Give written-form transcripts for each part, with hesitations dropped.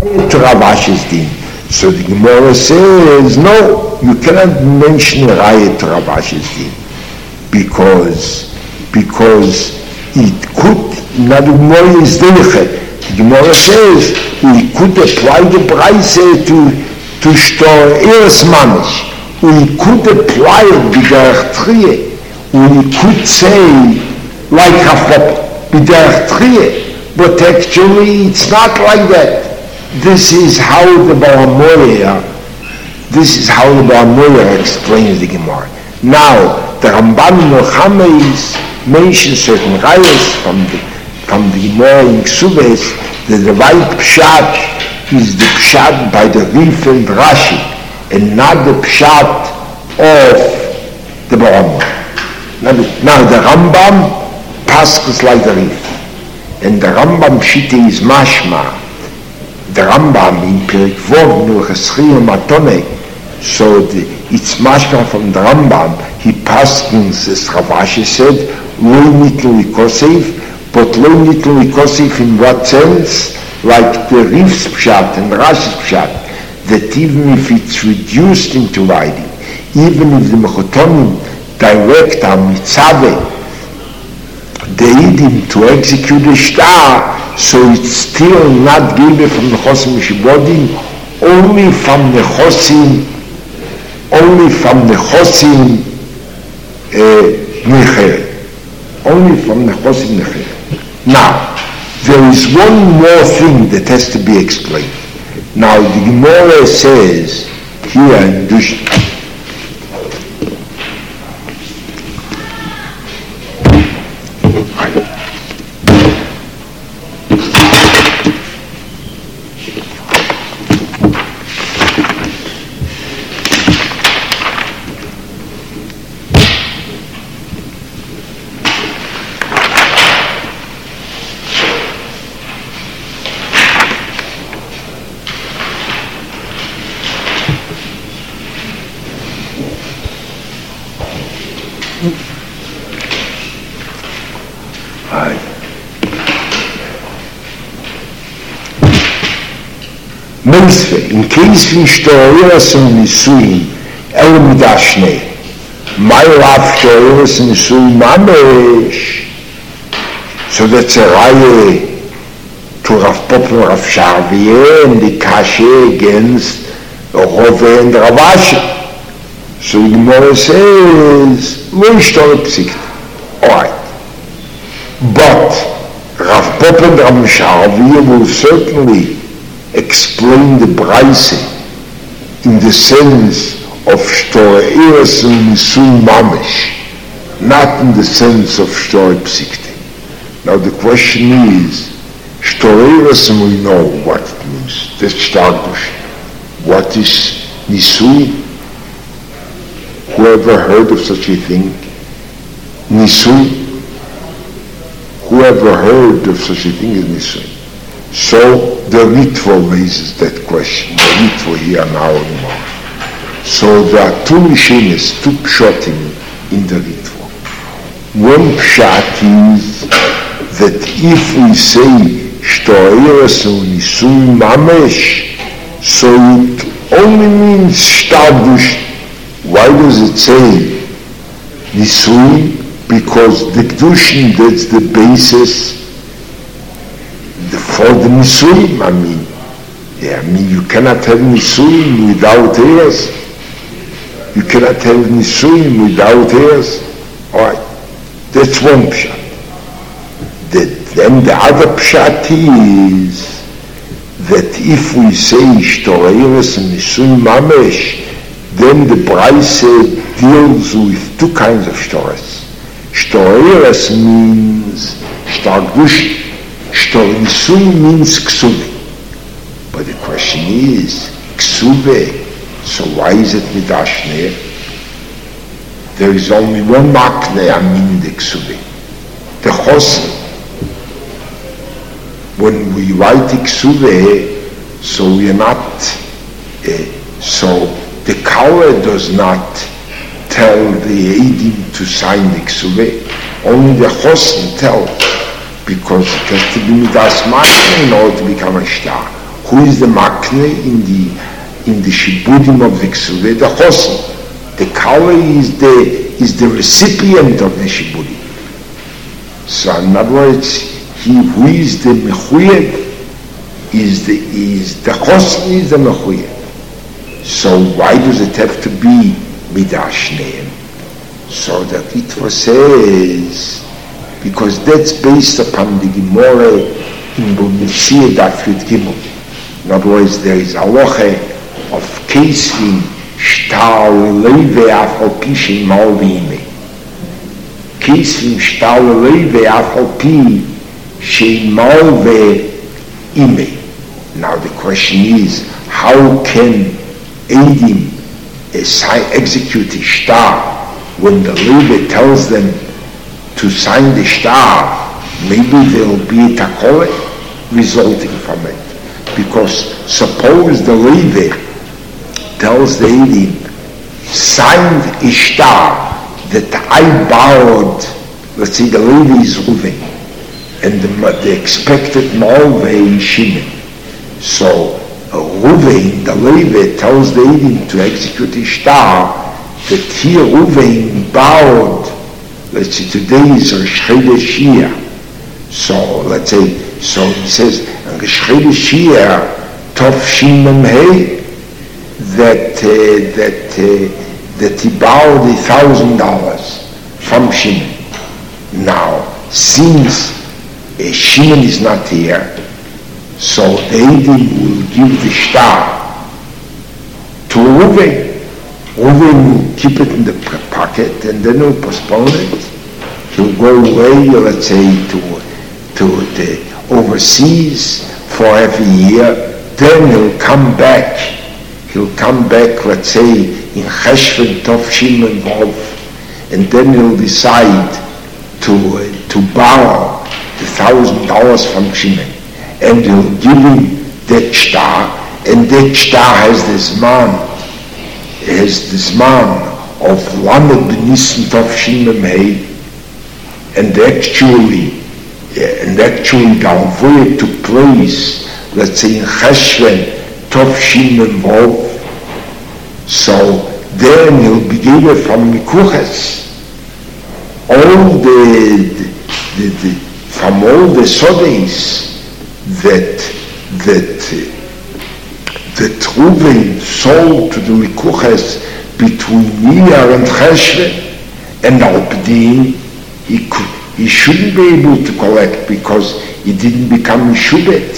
to Ravash's din. So the Gemara says, no, you cannot mention Raya to Ravash's din because it could, not the Gemara is Dilchet. The Gemara says we could apply the Braise to Shtor Eres Manish. We could apply it b'derech Tchiyah. We could say like Hafop b'derech Tchiyah, but actually it's not like that. This is how the Baramoya explains the Gemara. Now, the Ramban Mohammed mentions certain rayas from the Gemara in Ksubes that the right pshat is the pshat by the Rif and Rashi, and not the pshat of the Baramoya. Now the Rambam passes like the Rif, and the Rambam Shita is mashma. The Rambam in Perek Vov nur Cheschiyah Matone, so it's mashma from the Rambam. He paskins, as Rav Ashi said, lo nitlu likosef, but lo nitlu likosef in what sense? Like the Rif's pshat and Rashi's pshat, that even if it's reduced into writing, even if the Mechotonim direct our mitzvah, the Eidim to execute the shtar, so it's still not given from the Chosim Mishibodim, only from the Chosim Necher. Only from the Chosim Necher. Now, there is one more thing that has to be explained. Now, the Gemara says here in Dush, in case we shtoreres and nisuin el midashne my love shtoreres and nisuin mamesh, so that's a raya to Rav Popper, Rav Sharvieh, and the kashe against Rove and Rav Ashi. So the Gemara says lo yishtore psikta. Alright, but Rav Popper and Rav Sharvieh will certainly explain the Braise in the sense of Shtor Eres and Nisun Mamish, not in the sense of Shtor Psikti. Now the question is, Shtor Eres, we know what it means. That's Shtargush. What is Nisun? Whoever heard of such a thing? Nisun? Whoever heard of such a thing is Nisun? So the Ritva raises that question. The Ritva here now anymore. So there are two machines, two pshatim in the Ritva. One pshat is that if we say Shtoreres Nisun Mamesh, so it only means Shtardush. Why does it say Nisun? Because the Kedushin, that's the basis for the Nisuim. I mean, you cannot have Nisuim without heirs. You cannot have Nisuim without heirs. Alright, that's one pshat. Then the other pshat is that if we say Shtoreres and Nisuim Mamesh, then the Braise deals with two kinds of Shtoreres. Shtoreres means Shtargush. Shtor Nisuim means Ksuvi. But the question is, Ksuve, so why is it Midashne? There is only one Makne Amin the Ksuve, the Chosin. When we write Ksuve, so we are not, so the Kaura does not tell the Eidim to sign the Ksuve, only the Chosin tells. Because it has to be midas mashma in order to become a shtar. Who is the makne in the shibudim of the ksuve? The chosin. The kala is the recipient of the shibudim. So in other words, he who is the mechuyed is the chosin is the mechuyed. So why does it have to be midashneim? So the Ritva says, because that's based upon the Gemara in Bumishir Daf Yud Gimel. In other words, there is halacha of Keisvin shtar leive af al pi sheimal v'ime. Keisvin shtar leive af al pi sheimal v'ime. Now the question is, how can Eidim execute a shtar when the Levi tells them to sign the shtar? Maybe there will be a takole resulting from it. Because suppose the Levi tells the Eidim, signed a shtar that I borrowed, let's say the Levi is Ruven, and the expected Malve is Shimon. So Ruven, the Levi, tells the Eidim to execute a shtar that here Ruven borrowed, let's say today is Rosh Chodesh Iyar. So let's say, so he says, Rosh Chodesh Iyar, Tov Shin Mem Hei, that he borrowed $1,000 from Shimon. Now, since Shimon is not here, so the Eidim will give the shtar to Ruven. Ruven will keep it in the pocket and then he'll postpone it. He'll go away, let's say, to the overseas for every year. Then he'll come back. Let's say, in Cheshvan Tov Shin Vov, and then he'll decide to borrow the $1,000 from Shimon, and he'll give him that shtar, and that shtar has this man of Lamed B'Nissen Tov Shin Mem, and actually the Alvoye took place, let's say, in Cheshvan Tov Shin Vov. So then he'll be given from Mikuches all from all the sodes that Ruven sold to the Mikuches between Iyar and Cheshvan and Alpidin, he shouldn't be able to collect because he didn't become Shubet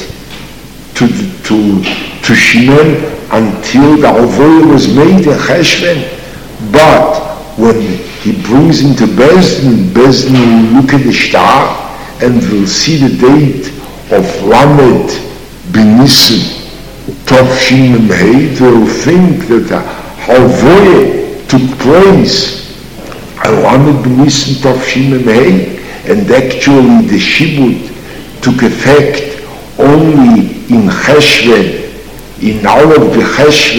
to Shimon until the Alvoye was made in Cheshvan. But when he brings into Bezdin will look at the shtar and will see the date of Lamed B'Nissen Tov Shin Mem, they will think that the Alvoye took place on Lamed B'Nissen Tov Shin Mem, and actually the Shibud took effect only in Cheshvan, in all of the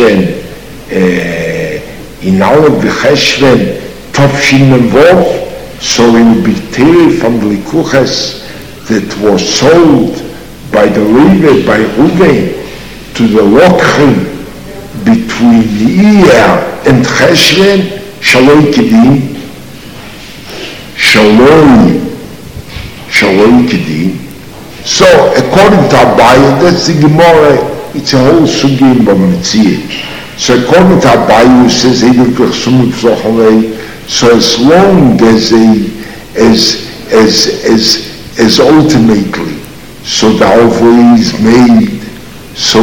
Cheshvan Tov Shin Mem Vov. So it will be taken from the Likuches that was sold by the Levi, by Ruven, to the Lokchim between Iyar and Cheshvan, Shaloi Kedin, So according to Abaye, that's the Gemara, it's a whole sugi in Bamitziyah. So according to Abaye, who says so as long as ultimately, so the Alvoye is made, so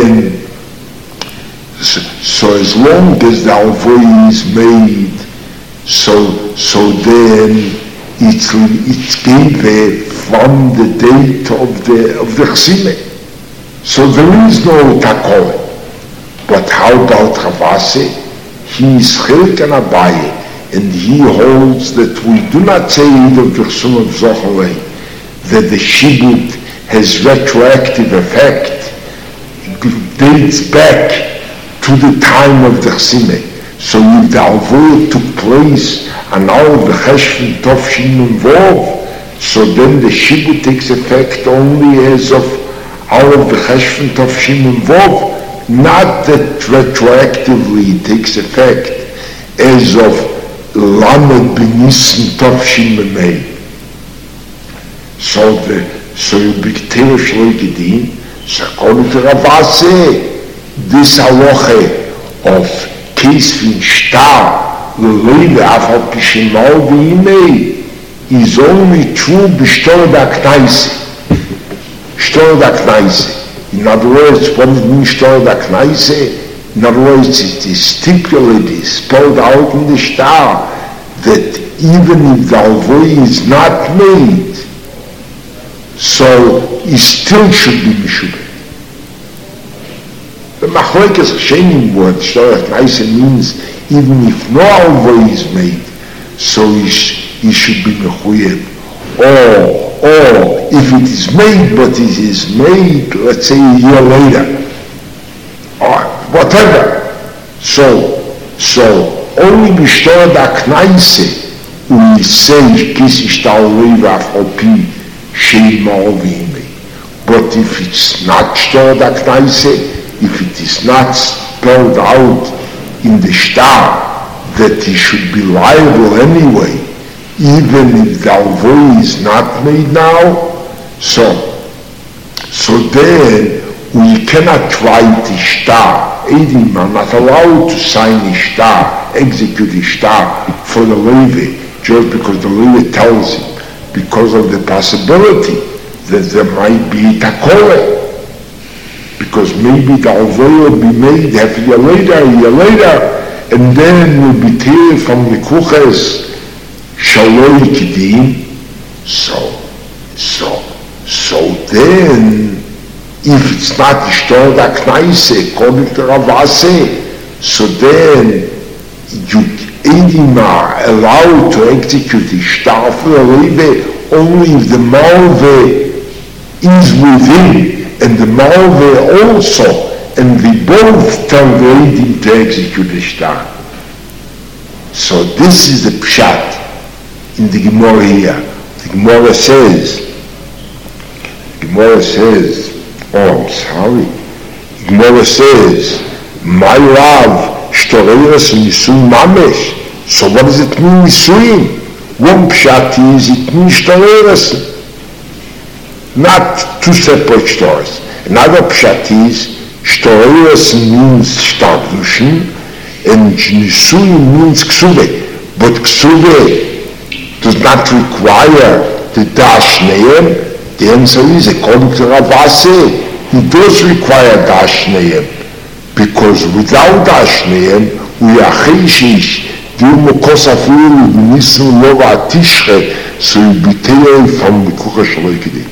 as long as the Alvoye is made, so then it's given from the date of the Chsime. So there is no takole. But how about Ravase? He is Chilk and Abaye, and he holds that we do not say either Virsum of Zochalei, that the Shibud has retroactive effect, it dates back to the time of the Chsime. So if the Alvoye took place and all of the Cheshvan Tov Shin Mem Vov, so then the Shibud takes effect only as of all of the Cheshvan Tafshin Vov, not that retroactively it takes effect as of Lamed B'Nissen Tafshin Memei. So you be K'ter Shloi Gedin, so according to Ravase, this halacha of case fin shtar, l'leive afal pishimal v'imei, is only true b'shtor d'aknaise. Shtor d'aknaise. In other words, what it means shtor d'aknaise? In other words, it is stipulated, spelled out in the shtar, that even if the alvoi is not made, so it still should be mishubed. The machlekes Hashem word shtor d'aknaise means even if no alvoi is made, so he should be mechuyed. Or if it is made, but it is made, let's say a year later, or whatever. So only b'shtor d'aknaise we say kis ishtal leivach opi sheimah v'imei. But if it's not shtor d'aknaise, if it is not spelled out in the shtar that he should be liable anyway, even if the alvoi is not made now, so then we cannot write ishtar. Edim are not allowed to sign ishtar, execute ishtar for the levy, just because the levy tells him, because of the possibility that there might be takore. Because maybe the alvoi will be made half a year later, and then will be taken from the kuches shaloi kidim. So then, if it's not ishtor d'aknaise, according to Ravase, so then you are allowed to execute ishtar for the levy only if the malve is within, and the malve also, and they both tell the Eidim to execute the shtar. So this is the pshat in the Gemara here. The Gemara says, the Gemara says, my Rav, shtoreiras nisun mamesh. So what does it mean nisuin? One pshat is it means shtoreiras, not two separate shtoras. Another pshat is shtoreiras means shtardushim, and nisuin means ksuve. But ksuve does not require the dash neim. The answer is, according to Ravase, he does require dash neim, because without dash neim, we are cheishish, dilmo kosafil nisun lova tishre, so you be taken from the kucha shaloi kidei.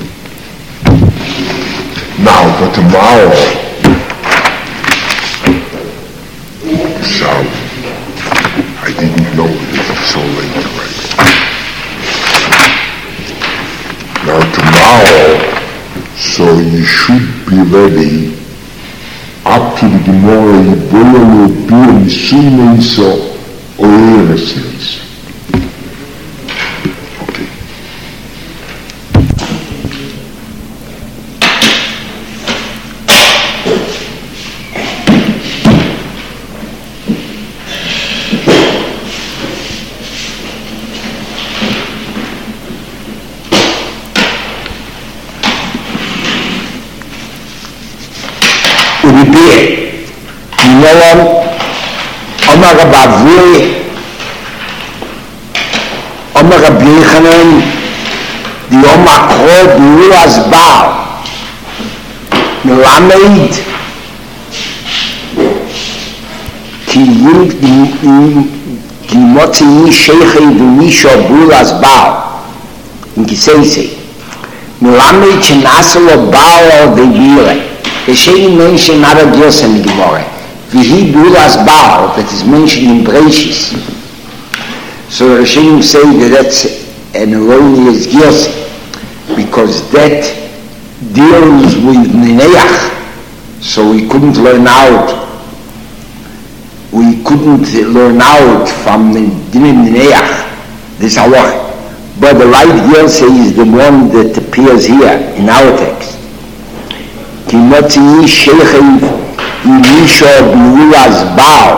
Now, for tomorrow, so I didn't know it was so late already. Now tomorrow, so you should be ready up to the Gemara Yiboyalu B'Yom Nisuin or Erev. Okay. Omar Rabbi Omar Rabbi Yochanan, the Omar Kro B'Ruas Baal, Melamed, Ki Motzi Sheichei B'Misho B'Ruas Baal, in Kiseisei, Melamed Chenaselo Baal V'Gire. The Shein mentioned not a girls in the Gemara. Vihi Buras Baal, that is mentioned in Breishis. So the Shein say that that's an erroneous girls, because that deals with Neneach. So we couldn't learn out from the Dinim Neneach, this halacha. But the right girls is the one that appears here in our text. כי מוציא שכב אילישו ביולס בר.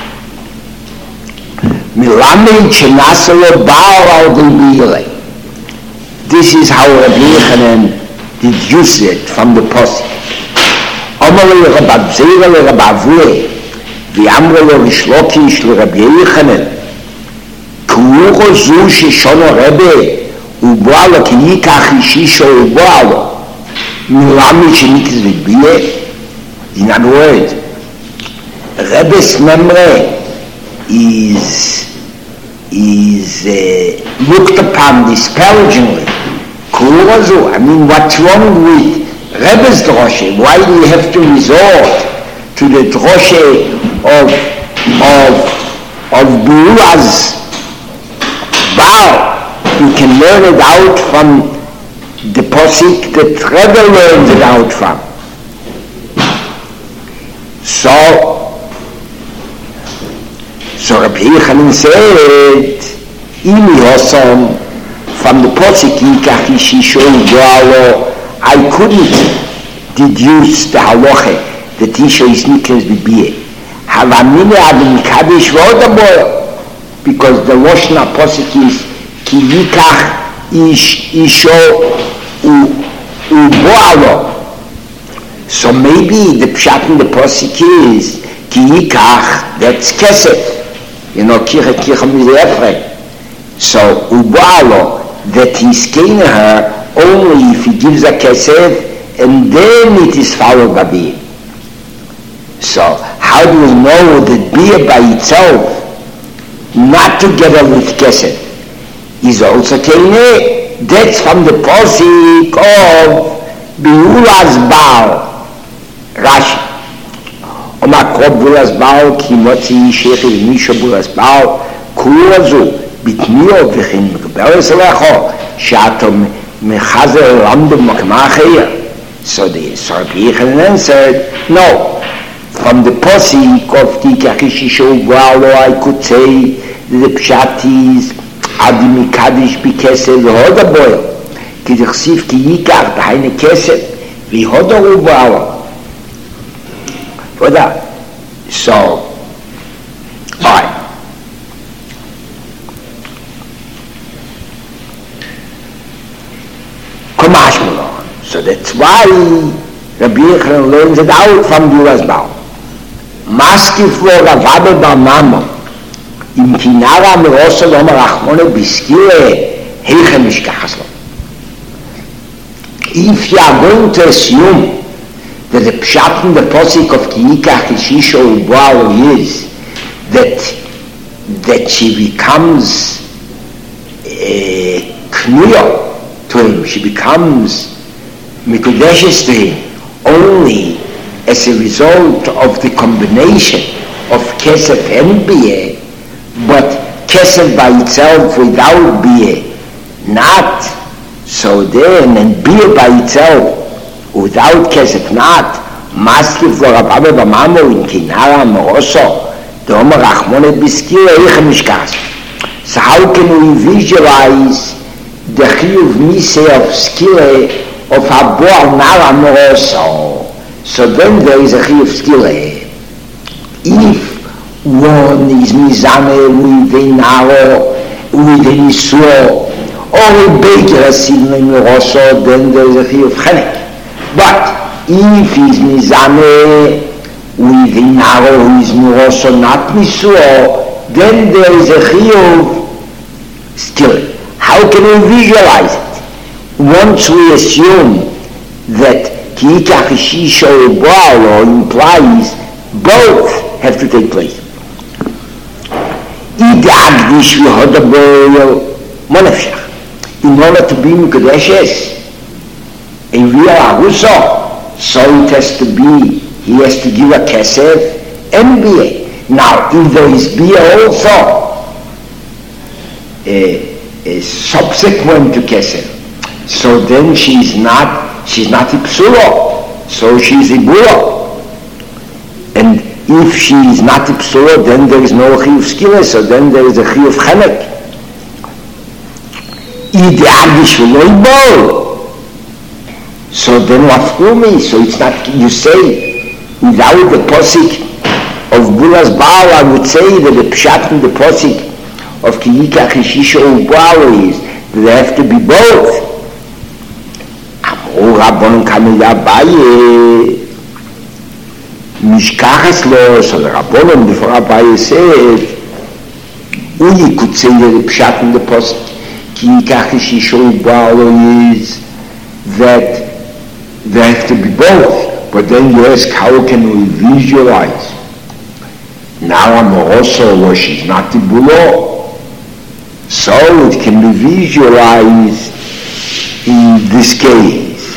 מלמד שנעשה לו בר על דבירה. This is how Rabbi Yechanan deduced it from the Pasuk. אמר לרב זירא לרב אבוה, ואמר לו ריש לקיש לרבי יוחנן, כרוכו זו ששונו רבי, ובואה לו כי ייקח אישישו ובואה לו, מלמד שניקס ובייה. In other words, Rebbe's memory is looked upon disparagingly. I mean, what's wrong with Rebbe's droshe? Why do you have to resort to the droshe of Beruah's Baal? You can learn it out from the posik that Rebbe learned it out from. So Rabbi Yechanan said, Imi Hosom, from the posik Yikach Ishisho Uboalo, I couldn't deduce the halacha that Isha is nikles b'biyeh. Havamine adin kadosh v'odaboy, because the Lashon HaPosuk is ki yikach isho uboalo. So maybe the pshat in the posuk is ki yikach, that's kesef. You know, kicha mizefre. So uboalo, that he's keen her only if he gives a kesef, and then it is followed by biyah. So how do we know that biyah by itself, not together with kesef, is also keineh? That's from the posik of Beruah's Baal. Rashi. Omar Krob Beruah's Baal, ki motzi shechiv misho Beruah's Baal, kurazu bitmio v'chin mekberes lecho, she'atom mechazer lamdum makmachir. So the Rabbi Yechanan said, no. From the posik of Yikach Ishisho Uboalo, I could say the pshat is Adi Mikadish B'Kesef V'Hoda Boil. Ki d'chsiv ki Yikach B'Haine Kesef V'Hoda Uboalo. For that. So, alright. Kamash Mulon. So that's why Rabbi Yechanan learns it out from Beruah's Baal. Maski for Ravabel Barmamo, im Kinara Merosa Loma Rachmone Biskire Heiche Mishkachaslo. If you are going to assume that the pshat in the posik of Yikach Ishisho Uboalo is that she becomes knuya to him, she becomes mikudeshes to him only as a result of the combination of kesef and biyeh, but kesef by itself without biyeh, not. So then, and biyeh by itself without kesef, not. Maski for Rabbi Bamamo in Kinara Moroso, the Omer Rachmone Biskira Eicha Mishkas. So how can we visualize the chiyuv mise of skile of Habor Nara Moroso? So then there is a chiyuv skile. If one is mizane with a naro, with a nisuo, or a baker has seen in Moroso, then there is a chiyuv chenek. But if he is mizane with a naro who is Moroso, not nisuo, then there is a chiyuv skile. How can we visualize it? Once we assume that Yikach Ishisho Uboalo implies both have to take place. In order to be Mekudeshes, a real Aruso, so it has to be, he has to give a Kesef and Biyeh. Now, if there is Biyeh also, subsequent to Kesef, so then she's not Ipsuro, so she's Ibura. And if she is not Ipsuro, then there is no Chiyuv Skila, so then there is a Chiyuv Chenek. So then Lafumi, so it's not, you say, without the posik of Bulas Baal, I would say that the pshat in the posik of Kiyika Chishisha Ubaal is that they have to be both. Amru Rabbanon Kamila Abaye Mishkachas lo, so the Rabbanon before Abaye said, you could say that the pshat in the posik Kiyika Chishisha Ubaal is that they have to be both. But then you ask, how can we visualize? Now Amoroso, she's not the Bulo. So it can be visualized in this case.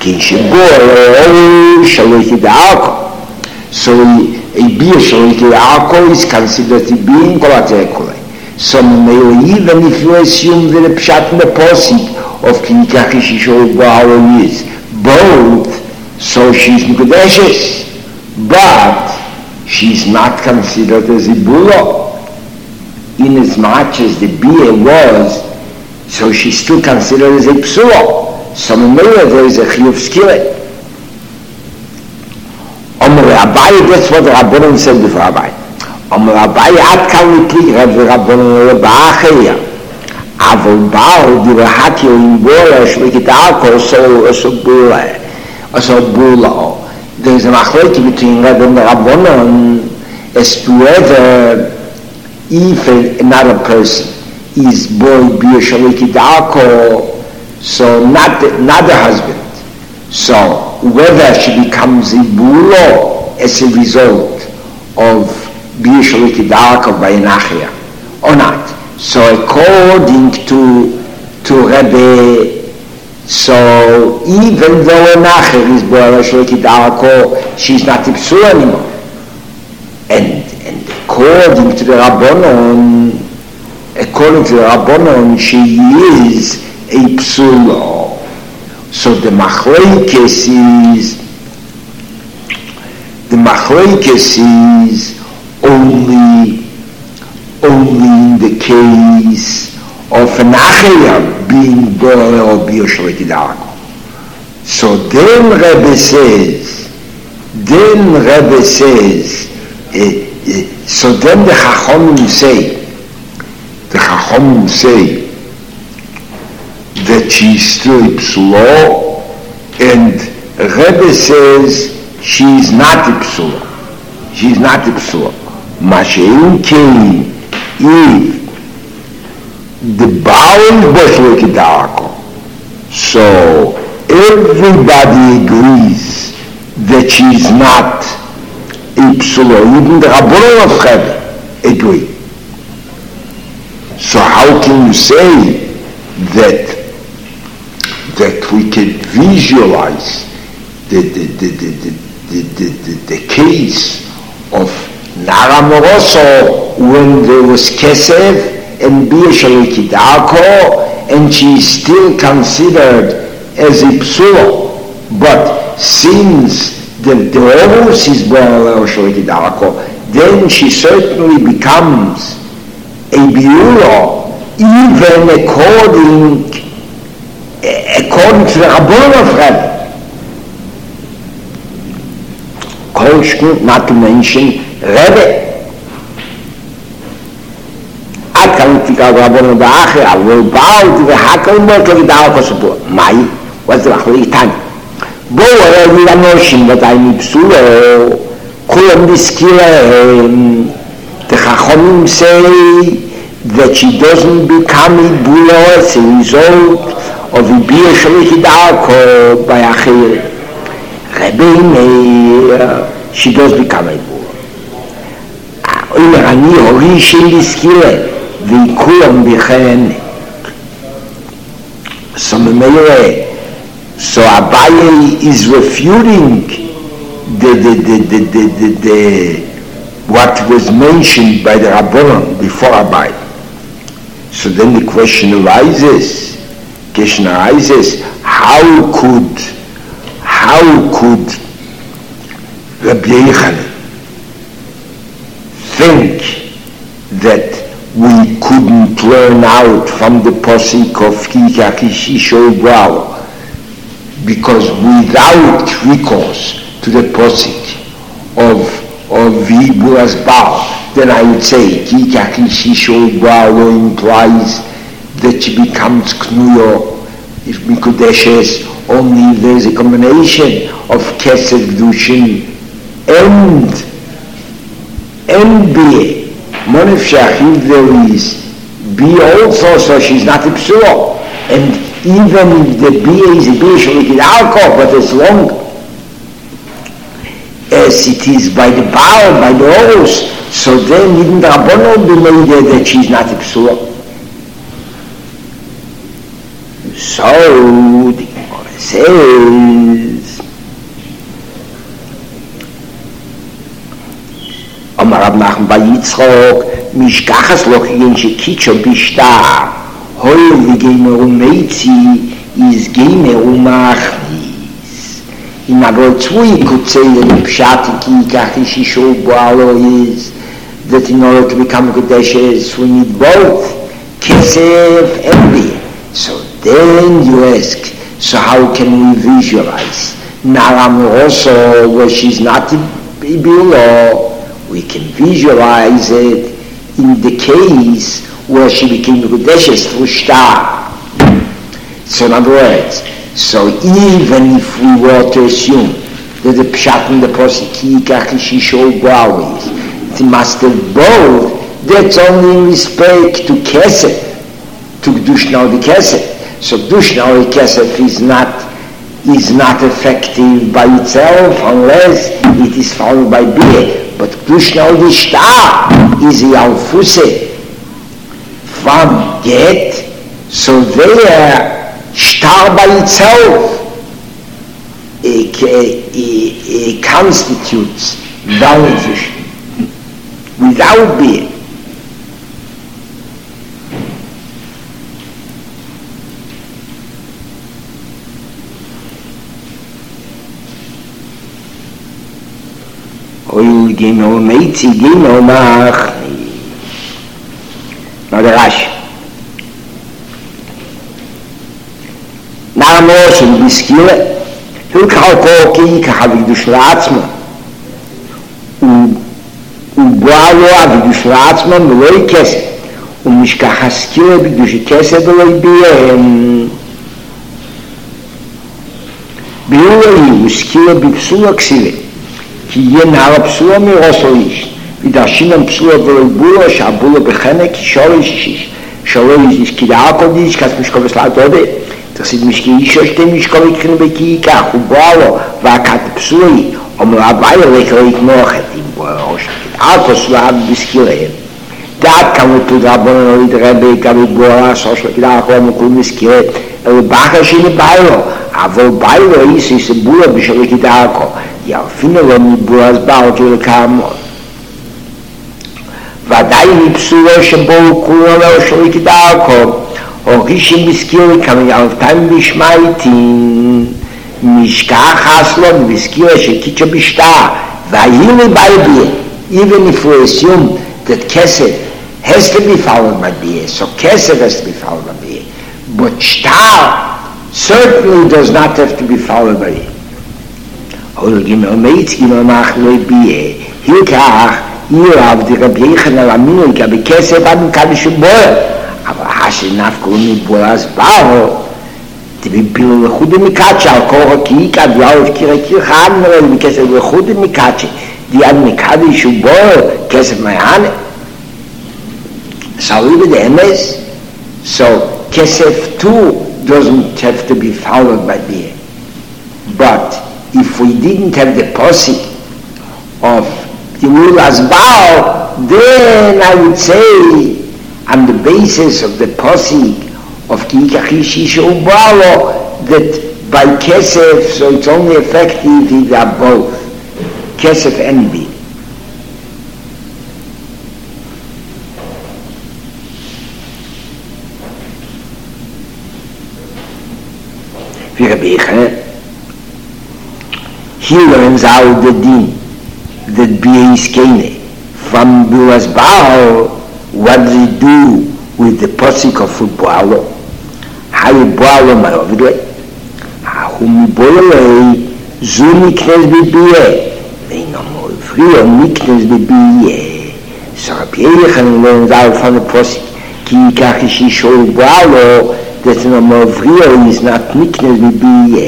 So a beer Shaliki is considered to be in Kolatekule. So even if you assume that the Pshat and the Posik of Kinikahishisho is both, so she's Nikudeshes, but she's not considered as a Bulo. In as much as the Bia was, so she's still considered as a Psulo. So there is a Chiyuv Skillet. Abaye, that's what the Rabbanon said before Abaye. Abaye, Ad kan Liplik, Rabbanon Leba'achaya. Avol Baal, the Rahaki, in Bola, Shmikitako, so Bula. There is a machleki between Rabbanon as to whether if another person is born Bia Shalikidako, so not the husband, so whether she becomes a Bulo as a result of Bia Shalikidako by an Achia or not. So according to Rebbe, so even though an Achia is Bia Shalikidako, she's not a Psula anymore. And according to the Rabbanon, she is a Psula. So the Machlekes is only in the case of an Achia being born or Bioshrekidako. So then Rebbe says, so then the Chachomim say that she is still a Psula, and Rebbe says she is not a Psula. She is not a Psula. Mashein came if the Baal Boshlekidako. So everybody agrees that she is not a Psula. Even the Rabbanon of Rebbe agree. So how can you say that we can visualize the case of Nara Moroso when there was Kesef and Bia Shalikidako, and she is still considered as a Psula, but since the Horus is born Shalikidako, then she certainly becomes a Biura, even according to the Rabbanon of Rebbe. Kolshkin, not to mention Rebbe. Ad kan tika Rabbanon ba'achir, avol Baal the Hakal Boshlekidako Sapur. Mai, what's the Achlitan? Bo Milanoshim, that I need Psula, Kulam Diskila, the Chachomim say that she doesn't become a Bula as a result of a Bia Shalikidako by Achir. Rebbe, she does become a Bula. Ani Horishin Diskila, the Kulam Bichen. So Abaye is refuting the what was mentioned by the Rabbanon before Abaye. So then the question arises, how could Rabbi Yochanan think that we couldn't learn out from the posik of Kika Kishisho Brau because without recourse to the posik of Viburas Baal, then I would say Ki Kakishisho Baal implies that she becomes Knuyo, if Mikudeshes, only if there's a combination of Kesed Gdushin and Bia. Monefshach, if there is Bia also, so she's not a Psula. And even if the Bia is a Bia Shalikid alcohol, but as long as it is by the Baal, by the Horus, so then even the Rabbanon believe that she's not a Psula. So the Gemara says, Amar Rav Nachman bar Yitzchok, Mishkachas lo kigen shekitcho bishtar, hol v'geimer umeitzi is geimer umachnis. In other words, we could say that the pshat ki kachishisho boalo is that in order to become Kodeshes we need both kesef and bia. So then you ask, so how can we visualize? Naram also, where she's not below, we can visualize it in the case where she became Kodeshes through Shtar. So in other words, so even if we were to assume that the Pshat and the Posiki Kachishisho always, it must have both, that's only in respect to Kesef, to Gdushna the Kesef. So Gdushna the Kesef is not effective by itself unless it is followed by Bia. But Gdushna the Shtar is the Alfuse from Get, so there Shtar by itself it constitutes validation without Bia. Oil geno meitzi geno machni. Now the Rashi. Na motion biskile, hilkal koki kahavidush laatzma. Ubralo avidush laatzma meloi kese. Mishkahaskile bidush kese beloi biem. Biulei uskile bipsula ksile. כי יהיה נער הפסולה מראשו איש, ודרשינם פסולה ולבולו, שהבולו בחנק, שורש איש, שורש איש, כי דעקו דיש, כס משקול וסלעת עודה, תרסיד משקי איש או שתי משקול יקרן בכי כך, ובואה לו, והקת פסולי, אומר הווי לקראת מוחת, אם בואה ראש, דעקו סלעת בסקיריהם. דעת כמות רבון לא יתרבה, כמות בואה, סוש לכדעקו, המקול מסקירת, אלא בחר שנבאי לו, אבל באי לו איס יסבולה בשביל לכדעקו, ירפינו לו מבורז באותי לקרמות. ודאי מפסולו שבו כולו לו שלי כדרכו, הורישים בסקירי כמה ילפתיים בשמייטין, משכח אסלון בסקירי שקיצ'ו בשטר, והיילי בייבי, even if we assume that Kesef has to be followed by Bia, so Kesef has to be followed by Bia, but Shtar certainly does not have to be followed by Bia. Hol gimel meitz gimel machloi Bia, hilkach Irav di Rabbi Yechon Aminu ika bekesef ad mekadosh uboel, אבל השנף קוראים מבורז באו, תביפילו לחודי מקדשה, על כוח הקיקה, דיאו הפקירה קירחה, נראה בכסף לחודי מקדשה, דיאד מקדש ובואו, כסף מהיאנה. So even the MS, so kesef too doesn't have to be followed by beer. But if we didn't have the posse of the Mulas Baal, then I would say, on the basis of the posse of Kikachishi Shubalo, that by Kesef, so it's only effective if they are both, Kesef and B. He learns out the din that B is Kene from Bulas Baal. What does he do with the posik of Boalo? How Boalo Marovidwe? ומבוילei זו נקנס בביה, ואין אמור פריו נקנס בביה. So Rabbi Yochanan learns out from the posik, כי ייקח אישי שואל בעלו, that an amor frio is not נקנס בביה.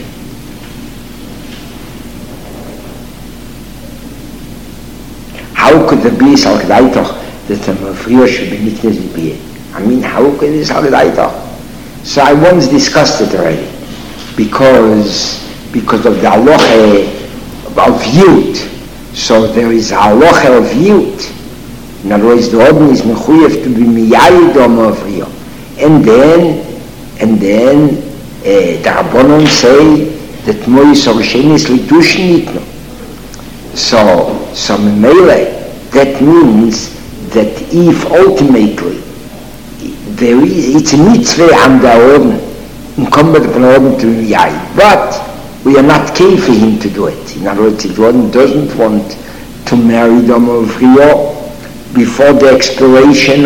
How could there be so that a frio should be niknes bibiyeh? I mean, how could this halacha? So I once discussed it already, because of the halacha of yud. So there is a halacha of yud. In other words, the order is mechuyev to be miyayid or frio, and then the Rabbanon say that mois orishen is lidushin nitno. So memele, that means that if ultimately it's a mitzvah on the Orden, incumbent upon the Orden to be yayid, but we are not keen for him to do it. In other words, if the Orden doesn't want to marry the Amavriyo before the expiration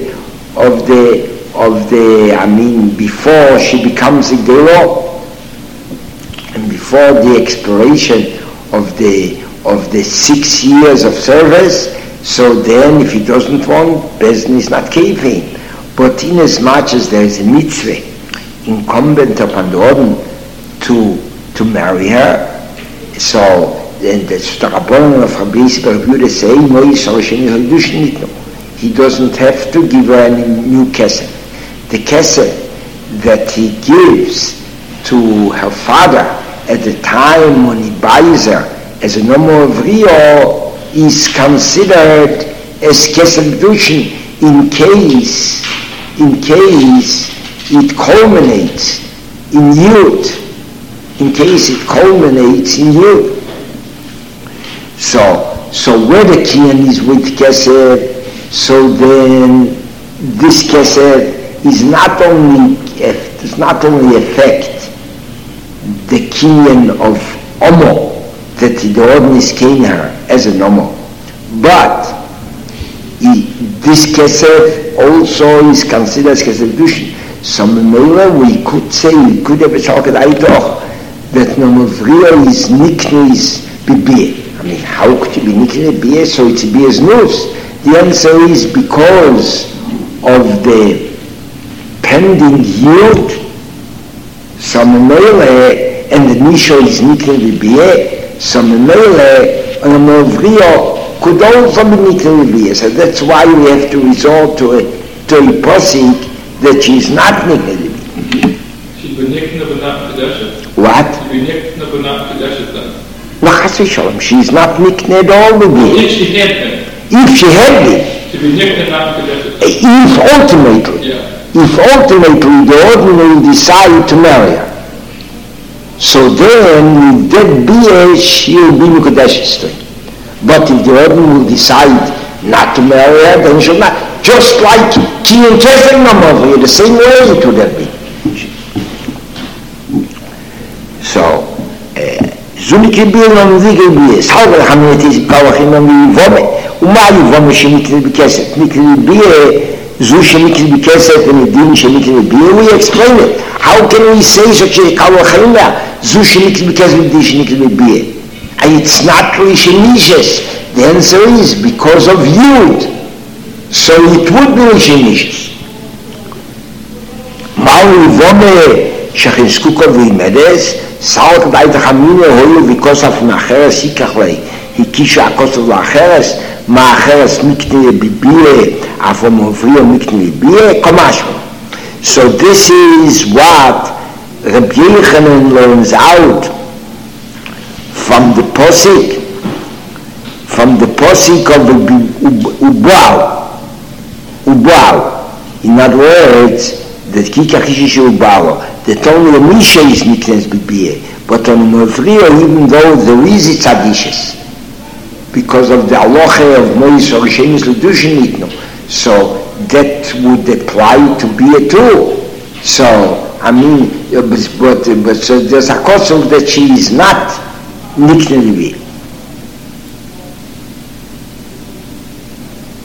before she becomes a Gelo, and before the expiration of the 6 years of service, so then if he doesn't want, Bezdin is not keeping. But in as much as there is a mitzvah incumbent upon the Orden to marry her, so then that's the Rabbanon of Rabbi Yisrael say, he doesn't have to give her any new kesef. The kesef that he gives to her father at the time when he buys her as a normal of Rio is considered as kesef dushin in case it culminates in yud. So where the kiyan is with kesef, so then this kesef does not only affect the kiyan of Omo, that the Orden is keen her as an Omo, but this kesef also is considered as kesef dushin. So we could have a shortcut aitoch that Namavriya is niknes bibiyeh. I mean, how could you be niknes bibiyeh? So it's bibiyeh's news. The answer is because of the pending yield. So and the nisho is niknes bibiyeh. So Namavriya could also be niknes bibiyeh. So that's why we have to resort to a posik that she is not niknes bibiyeh. She's been niknes but not kedusha. What? She's been niknes but not kedusha then. No, chas v'sholem, she is not niknes at all bibiyeh. If she had been. If she had been. To be niknes not kedusha. If ultimately the Orden will decide to marry her. So then, with that biyeh, she will be Mekudeshes. But if the Orden will decide not to marry her, then she will not. Just like Ki and Kesef Namavriya, the same way it would have been. So, Zunikri biyeh Namavriya biyeh. Salve l'chaminati kawachim Namavriya ומה יבוא שנקרא בכסף? נקרא ביה, זו שנקרא בכסף ונדין שנקרא ביה, we explain it. How can we say such a kawachimah? זו שנקרא בכסף ונדין שנקרא ביה. It's not Rishonishes. The answer is because of Yud. So it would be Rishonishes. מהו יבוא שחזקוקו וימדס, סעוד בית החמינה הולו וכוסף מאחרס ייקח לי. הקישו הכוסף לאחרס, מאחרס מקנה בביה, אף המובריו מקנה בביה, כמשהו. So this is what Rabbi Yochanan learns out from the posik of Ubal. In other words, that Kikachishish Ubal, that only a Misha is Niknes Bibiyeh, but on Mavriya, even though there is its additions, because of the halacha of Mois Orishenis L'Dushin Nitno. So that would apply to Biyeh too. So, I mean, but so there's a kosov that she is not Niknes Bibiyeh.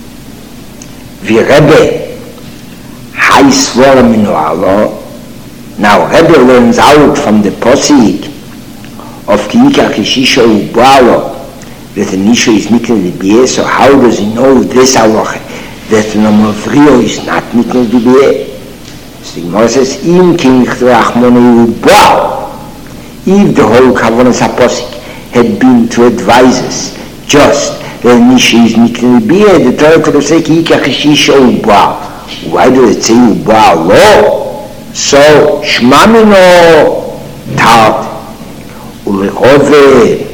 Virebe, Hai Svara Minualo, Now Rebbe learns out from the posik of Kiika Kishisho Ubalo that the Nisho is Nikne Libye. So how does he know this halacha that the Nomavrio is not Nikne Libye? So the Gemara says, Im Kinich Rachmone Ubal. If the whole Kavonas HaPosik had been to advise us just that Nisho is Nikne Libye, the Torah could have said Kiika Kishisho Ubal. Why do it say Ubal? No. So Shmamino Tart Ulechove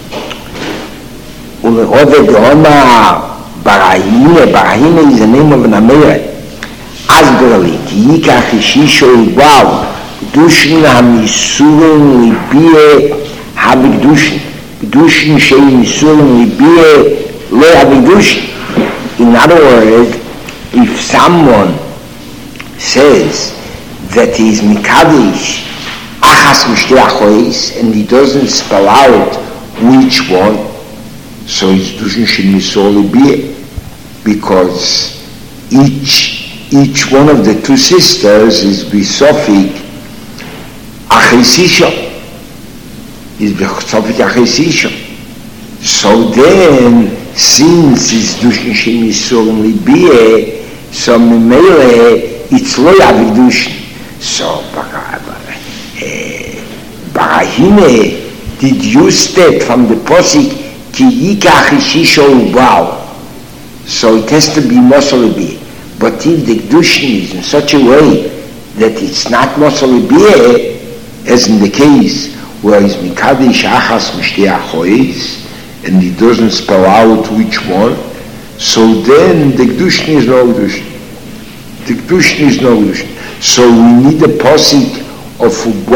Doma Barahine is the name of an Amere. Asberli Kiika Kishisho Ubal Dushin Hamisurin Libye Habig Dushin Shei Misurin Libye Lo Habig Dushin. In other words, if someone says that he is Mikadish Achas Mishteachois and he doesn't spell out which one, so it's Dushin Shemisol Libye, because each one of the two sisters is Bisofik Achisisha, is Bisofik Achisisha. So then, since it's Dushin Shemisol Libye, so Mimele it's Lo Yavik Dushin. So Barahine did you state from the posik Kiika Kishisho Ubal, so it has to be Mosolibi. But if the Kedushin is in such a way that it's not Mosolibi, as in the case where it's Mikadish Achas Mishtei Achois and he doesn't spell out which one, so then the Kedushin is no Kedushin. The Kedushin is no Kedushin. So we need a posik of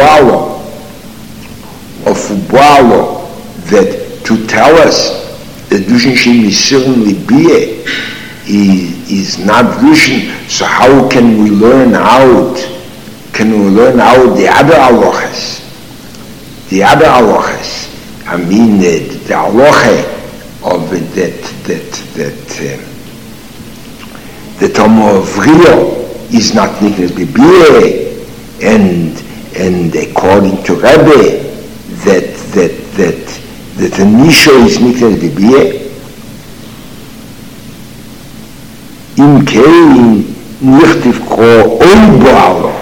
Ubalo that to tell us that Dushin Shem is certainly Bie is not Dushin. So how can we learn out? The other halachas? The other halachas. I mean the halacha of the Tomo of Rio is not Niknes Bibie, and according to Rebbe that the Nisho is Niknes Bibie. Im kein nichtiv ko Oibalo,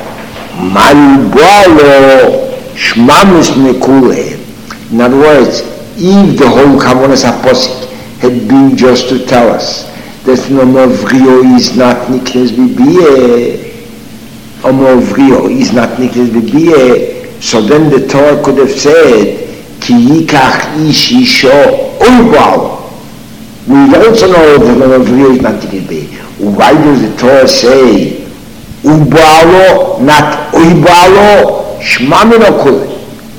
Malibalo, Shmamis Mekule. In other words, if the whole Kavonas HaPosik had been just to tell us that Nomavrio is not Niknes Bibie, Omavrio is not Niknes Bibie, so then the Torah could have said, Ki yikach ish isho Oibalo. We also know that Nomavrio is not Niknes Bibie. Why does the Torah say Ubalo, not Oibalo, Shmamino Kule?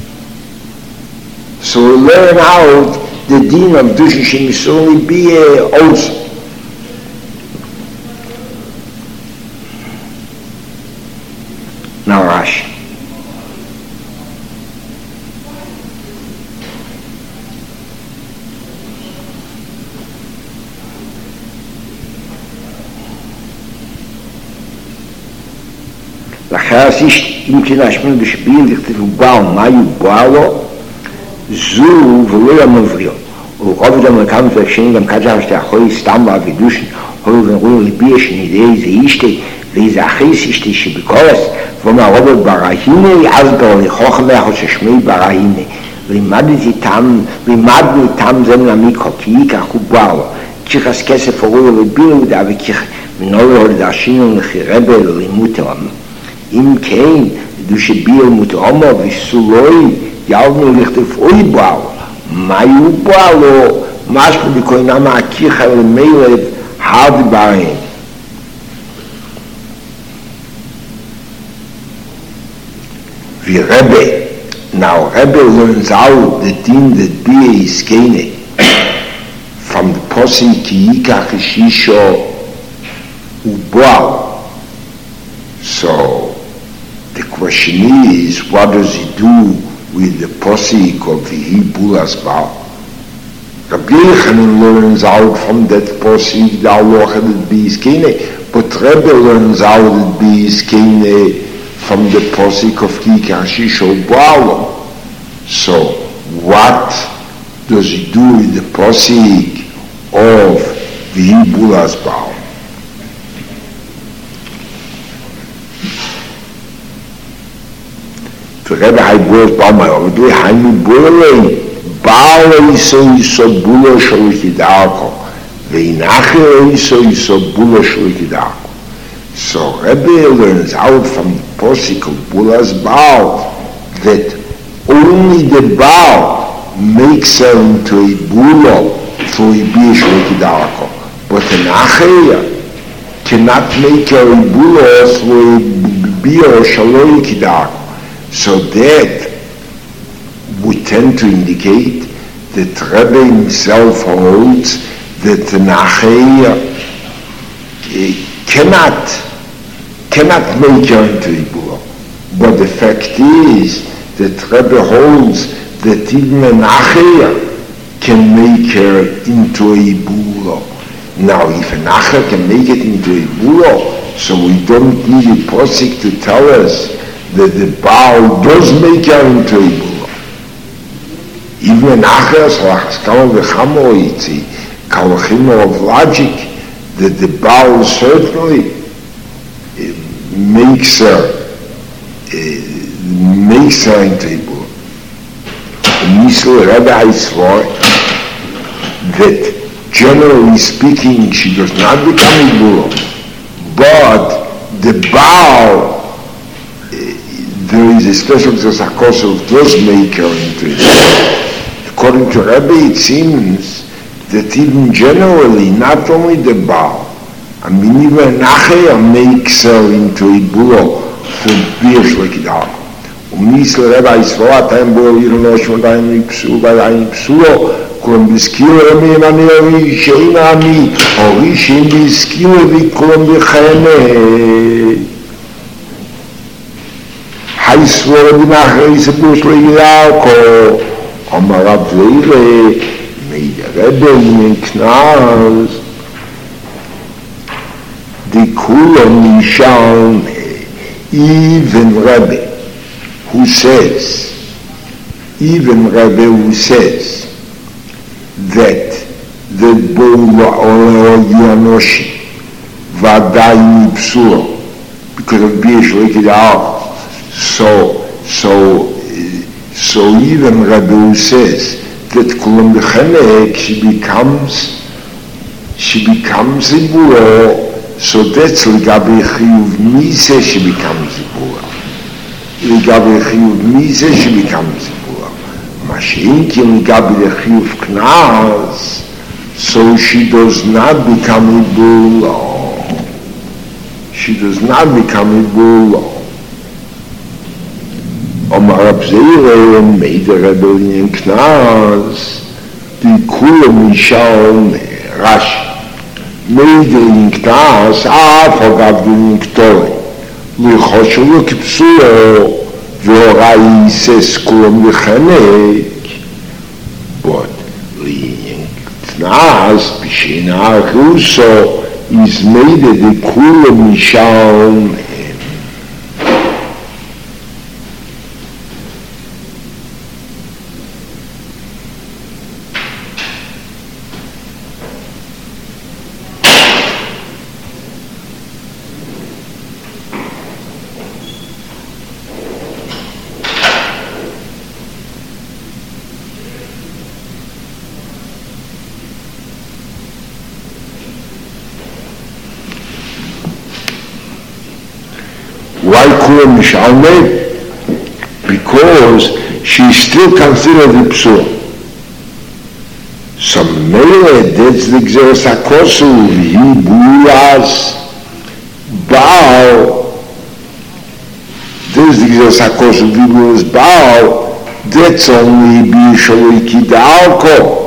So we learn out the din of Dushin Shemisol Libye also. Now Rashi. לאחר sich im Kinashmin bespielen sich zu bauen, Mayu Balo, Zu ולא ימבריאו. ורוב דם לקם והשני גם כזה שאתה יכול סתם והגידושן, הולו ונרואו לביע שנידי איזה אישתי, ואיזה אחריס אישתי שבקורס, ומערוב בראהיני, אז ברליחוך מאחו ששמי בראהיני. לימדנו איתם זה מלמיקו, כי ייקח הוא באו, כיחס כסף הורוי לביעו, וכיח מנולו לדרשינו לחירבה ללימות העם. אם כן, דושי ביעו מותעומו וסולוי, יאלנו לכתב אוי באו, מה יהיו באו, משהו בקוינה מעקיך על מילב, הרד בהם. Now Rebbe learns out the din that Bia is Kene from the posik Ki Yikach Ishisho Ubal. So the question is, what does he do with the posik of Hibulas Baal? Rabbi Yechanan learns out from that posik the halacha that Bia is Kene, but Rebbe learns out that Bia is Kene from the posik of Kikashi Shobalo. So what does he do with the posik of Vihibulas Baal? The Rebbe Haibulas Baal Ma'odu Hainu Burei Baal Iso Bula Sholikidarko Veinache Iso Bula Sholikidarko. So Rebbe learns out from the posik of Bulas Baal that only the Baal makes her into a Bula through a Bia Sholikidarko, but an Acheya cannot make her a Bula through a Bia Sholikidarko. So that would tend to indicate that Rebbe himself holds that an Acheya cannot make her into a Bula. But the fact is that Rebbe holds that even an Acheya can make her into a Bula. Now, if an Acheya can make it into a Bula, so we don't need a posik to tell us that the Baal does make her into a Bula. Even an Acheya, so Haskama V'chamo, it's a kalachimo of logic, that the Baal certainly makes her into a Bula. Nisel Rebbe Haisvar, that generally speaking she does not become a Bula, but the Baal, there is a special Tzakosov does make her into a Bula. According to Rebbe, it seems that even generally, not only the Baal, I mean even Acheya makes her into a Bula for Bia Sholikidarko. Misl Rebbe Haisvar, Atayim Bula Yironosh, Atayim Yipsu, Atayim Yipsulo, Kulam Biskila Rami Nani Ari, Sheina Ami, Ori Shein Biskila Vi Kulam Bichene. Haisvar Rebbe Nachri Bia Sholikidarko, Amar Rav Leire, made the Rebbe in Knaz, the Kulam Nishan, even Rebbe, who says that the Bola or Yanoshi Vadai Nipsuro, because of Bia Sholikidarko, so even Rebbe says that Kulam B'Chenek, she becomes a Bula, so that's L'gabe Chiyuv Mise, she becomes a Bula. L'gabe Chiyuv Mise, she becomes a Bula. Masha'inki L'gabe Chiyuv Knaz, so she does not become a Bula. She does not become a Bula. Omar Rav Zeire made the Rebbe in Knaz, the Kulam Nishan Rashi. Made in Knaz, forgot the Niktore. Lichoshu Kipsuo, Vorai says Kulam B'Chenek. But in Knaz, B'Shena Russo, is made the Kulam Nishan. Why Kulam Mishalme? Because she is still considered a Psur. So Mele, that's the Gzeres HaKosu, he Bulas Baal, that's the Gzeres HaKosu, he Bulas Baal, that's only Bia Sholikidarko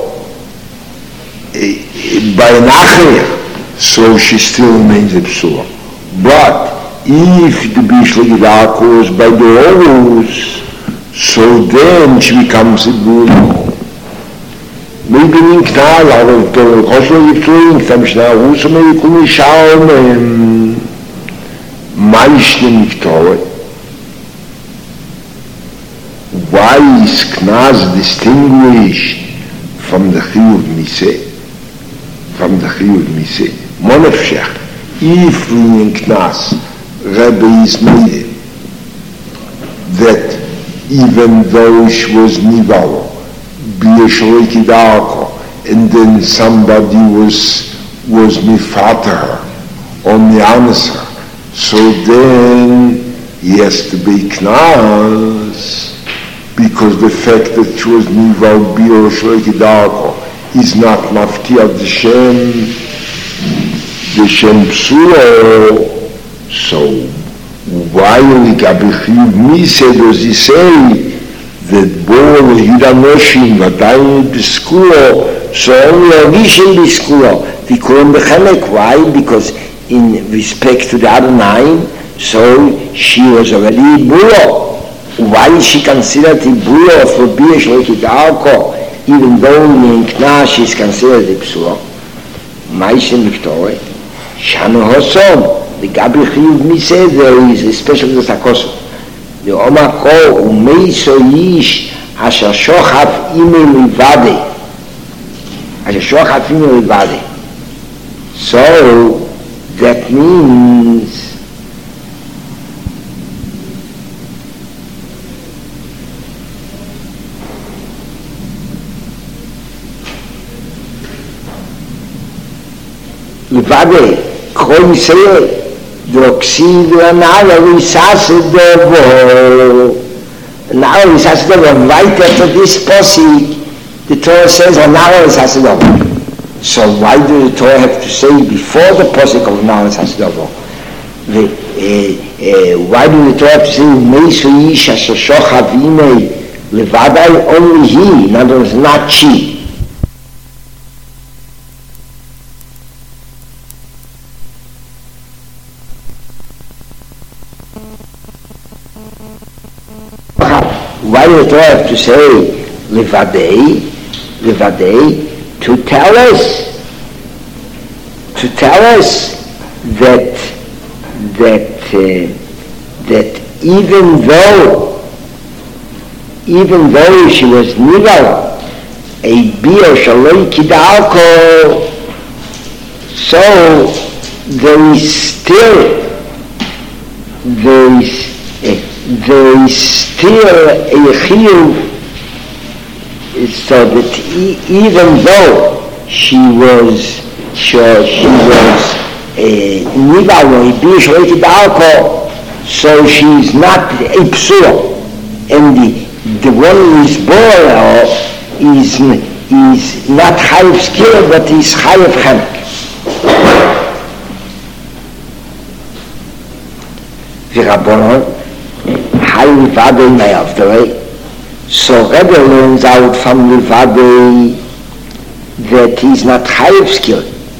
by an Acheya, so she still remains a Psur. But if the Bia Sholikidarko is by the Horus, so then she becomes a Bula. Maybe in Knal, out of the Chosro Yitruin, Tamishna Russo, maybe Kumi Shalom, Maishne Niktore, is Knas distinguished from the Chiyuv Miseh? From the Chiyuv Miseh. Monefshech. If in Knas, Rebbe is made that even though she was Nivalo, B'yeshloikidarko, and then somebody was mifata her, or mianas her, so then he has to be Knas, because the fact that she was Nivalo, B'yeshloikidarko, is not mafti of the Shem Psulo. So why does he say that Bor Yudanoshim Vatayim Biskulo, so only Avishim Biskulo, we call him Bechemek? Why? Because in respect to the other 9, so she was already Bulo. Why is she considered the Bulo for Biesh Lokidarko, even though in Knas she is considered the Psulo? Maishim Victoria, Shano Hosom. The Gabi Chiyuv Miseh, there is a special Zakoso. The Omar Ko Umeiso Yish Asher Shochav Ime Livade. Asher Shochav Ime Livade. So that means Livade Kol Yisrael. Droxid Nala Risasedovo. Nala Risasedovo. Right after this posik, the Torah says Nala Risasedovo. So why do the Torah have to say before the posik of Nala Risasedovo? Why do the Torah have to say Meisu Ish Asher Shochav Ime Levadai? Only he, in other words, not she. Why do the Torah have to say Levadei, to tell us that even though she was Nigal, a Bia Shaloi Kidalko, so there is still a chiyuv, so that even though she was nival or bishloited alcohol, so she is not a psula, and the one who is born is not chayav skill, but is chayav chemek. V'rabbanon Levadei Mayavdei. So Rebbe learns out from Levadei that he's not chayav skill.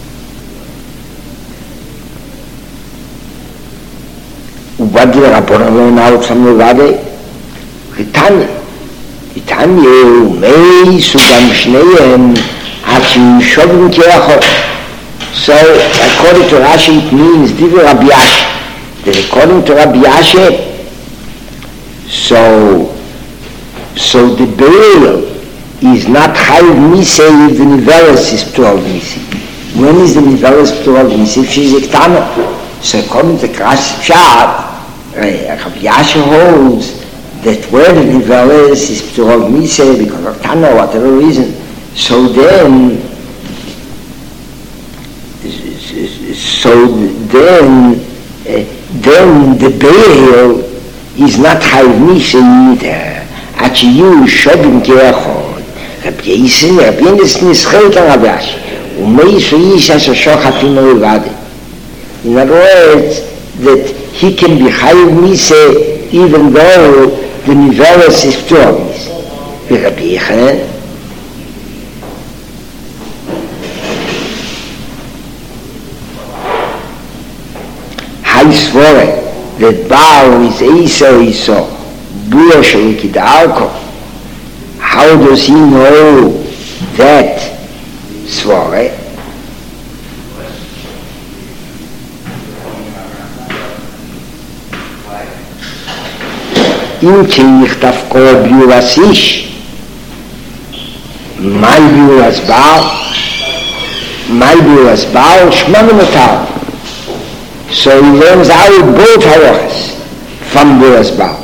What did Rabbanan learn out from Levadei? Ritanya Meisu Gam Shneim Hachi Shovim Kirachot. So according to Rashi it means Divi Rabbi Ashi. That according to Rabbi Ashi, so the burial is not chayav miseh if the nivelis is p'tur miseh. When is the nivelis p'tur miseh? If she's a ktana. So according to Rashi Pshat, Rabbi Yasha holds that where the nivelis is p'tur miseh because of ktana, whatever reason, so then the burial is not chayav miseh either. Achiyu shobim kirachot. Rabbi Yisrael nischel kan Rabbi Ashi. Umeisu ish asher shochatim levadei. In other words, that he can be chayav miseh even though the nivelis is p'tur miseh. Rabbi Yechanan. Hai svore that Baal is Esau. How does he know that svare? אם צריך דווקא ביור הסיש, מה ביור הסבר? שמונה מותר. So he learns out both halachas from biur hasbar.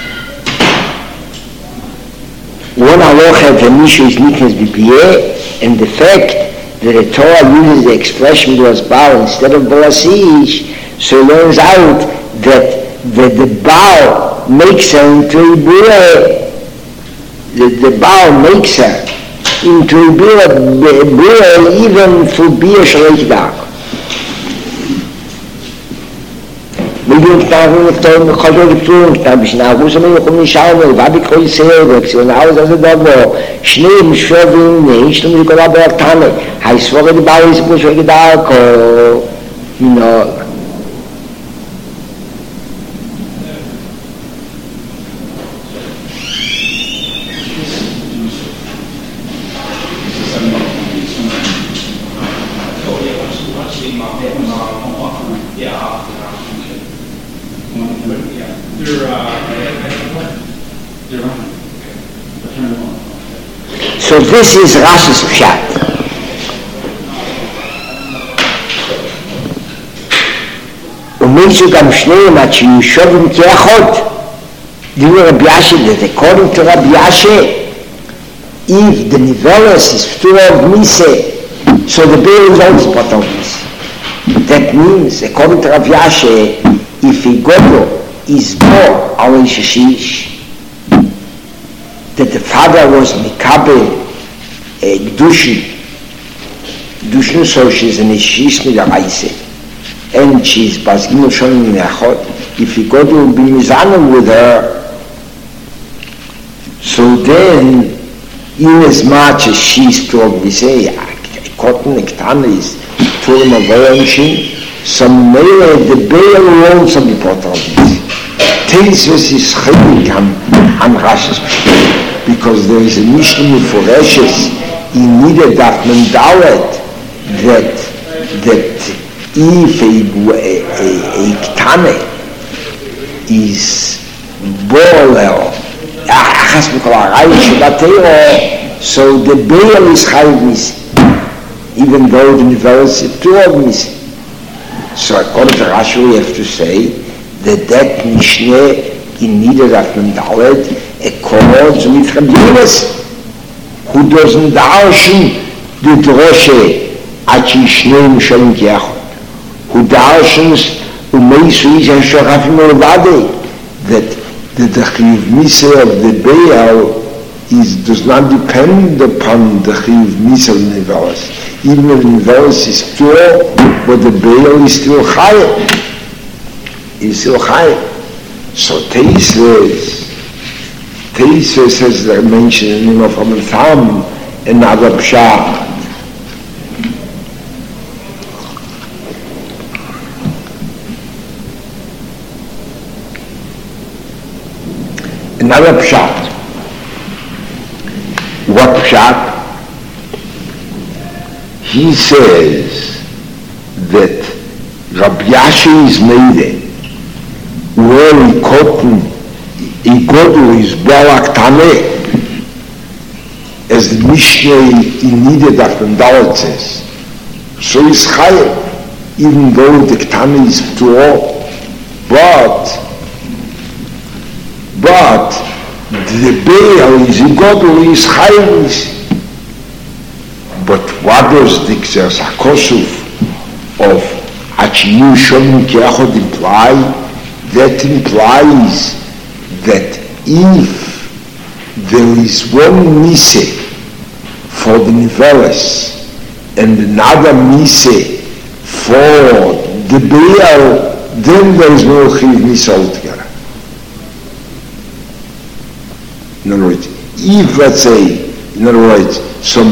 One halacha that Misha is niknas b'piyeh, and the fact that the Torah uses the expression biur hasbar instead of biur hasish, so he learns out that the Baal makes her into a biur, the Baal makes her into a biur even for biur shalei dag. Million Tagen of Tom Khador Tung, Tabishna, who's a million Shadow, Vabik Hoysex, and hours as a double, Schneem, Shovin, Nation, Nicola Bertane, I swore the Bowis Bush of the dark, you know. So this is Rashi's Pshat. ומישהו גם שניהם עד שיושבים כאחד. דינו רבי אשי, that according to Rabbi Ashi, if the nivelos is full of Mise, so the bear is also part of Mise. That means, according to Rabbi Ashi, if a Godo is more always Shishish, that the father was Mikabel Gdushin, so she's an Ishish Midaraise, and she's Basgino Shon in Echot. If he got to be Mizanim with her, so then, in as much as she's told me, say, Cotton Ektana is Turim of Voyanshin, some male, the bear alone, some important things. Tesis is Chayikam and Rashi's because there is a Mishnah Meforeshes in neither Dafman Dalet that if a Ktane is Boler, so the Baal is Chayiv Misi, even though the Nivelos is two of Misi. So according to Rashi we have to say that Mishnah in neither Dafman Dalet accords with Rabbi Yonas, who doesn't darshan the droshe at Yishneim Shalom Kiachot, who darshans Umeisu Isha Shorafim Olvade, that the Chiv Misa of the Baal does not depend upon the Chiv Misa of the Nivelos. Even if the Nivelos is pure, but the Baal is still higher. So Teisves has mentioned in the from Tham another Pshat. Another Pshat. What Pshat? He says that Rabbi Ashi is made where he cotton Igodu is Balak Tameh, as the Mishnah in Nideh Dafman Dalet says. So is Chayev, even though the Ktane is Ptuah, but the Baal is Igodu is Chayev. But what does the Gzeras HaKosuf of Achiyu Shonim Kiachot imply? That implies that if there is one Mise for the Niveles and another Mise for the Baal, then there is no Chiv Mise altogether. In other words, if let's say, some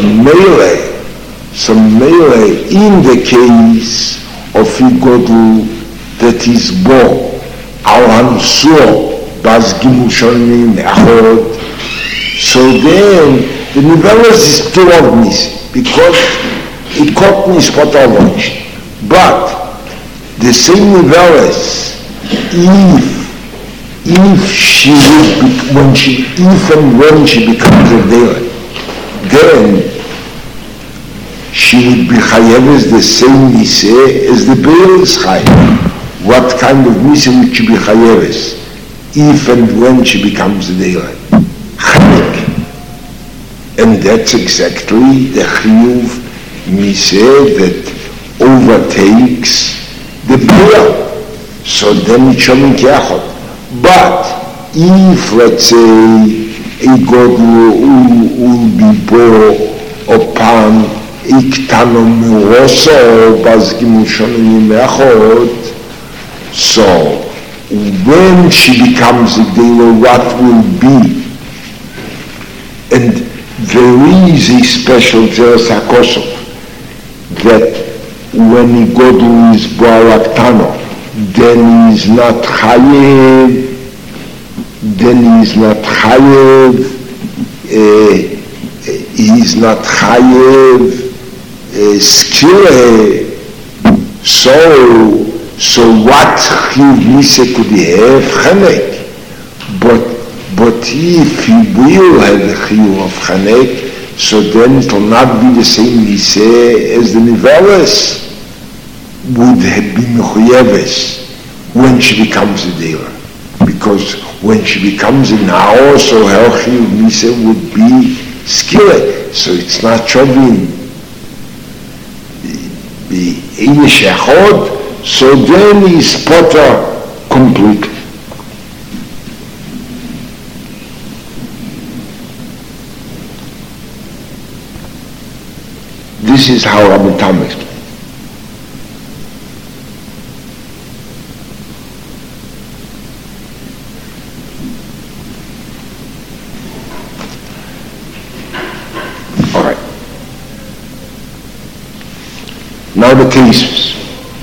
melee in the case of Igodu that is Bo, Al-Hansur, Baz Gimel Shonim Echod, so then the Nivelos is two of Nis, because it caught Nis Potavach. But the same Nivelos, if and when she becomes a Deilah, then she would be chayeves the same miseh as the Beil is chayev. What kind of miseh would she be chayeves if and when she becomes a Deilah? Chanek. And that's exactly the chiyuv miseh that overtakes the Beil. So then it's shomim kiachot. But if, let's say, a God will be born upon Iktano Miroso, Bazgimu Shomim Meachot, so when she becomes a Deilah, what will be? And there is a special Zeres HaKosov that when a God is born Aktano, then he is not chayev, skile. So what chiyuv miseh could he have? Chanek. But if he will have the chiyuv of chanek, so then it will not be the same miseh as the niveles would have been mechuyeves when she becomes a Deilah. Because when she becomes a Nao, so her chiyuv miseh would be skillet. So it's not shoving the Eish Echod, so then he's potter completely. This is how Rabbi Tam explains. Now the cases.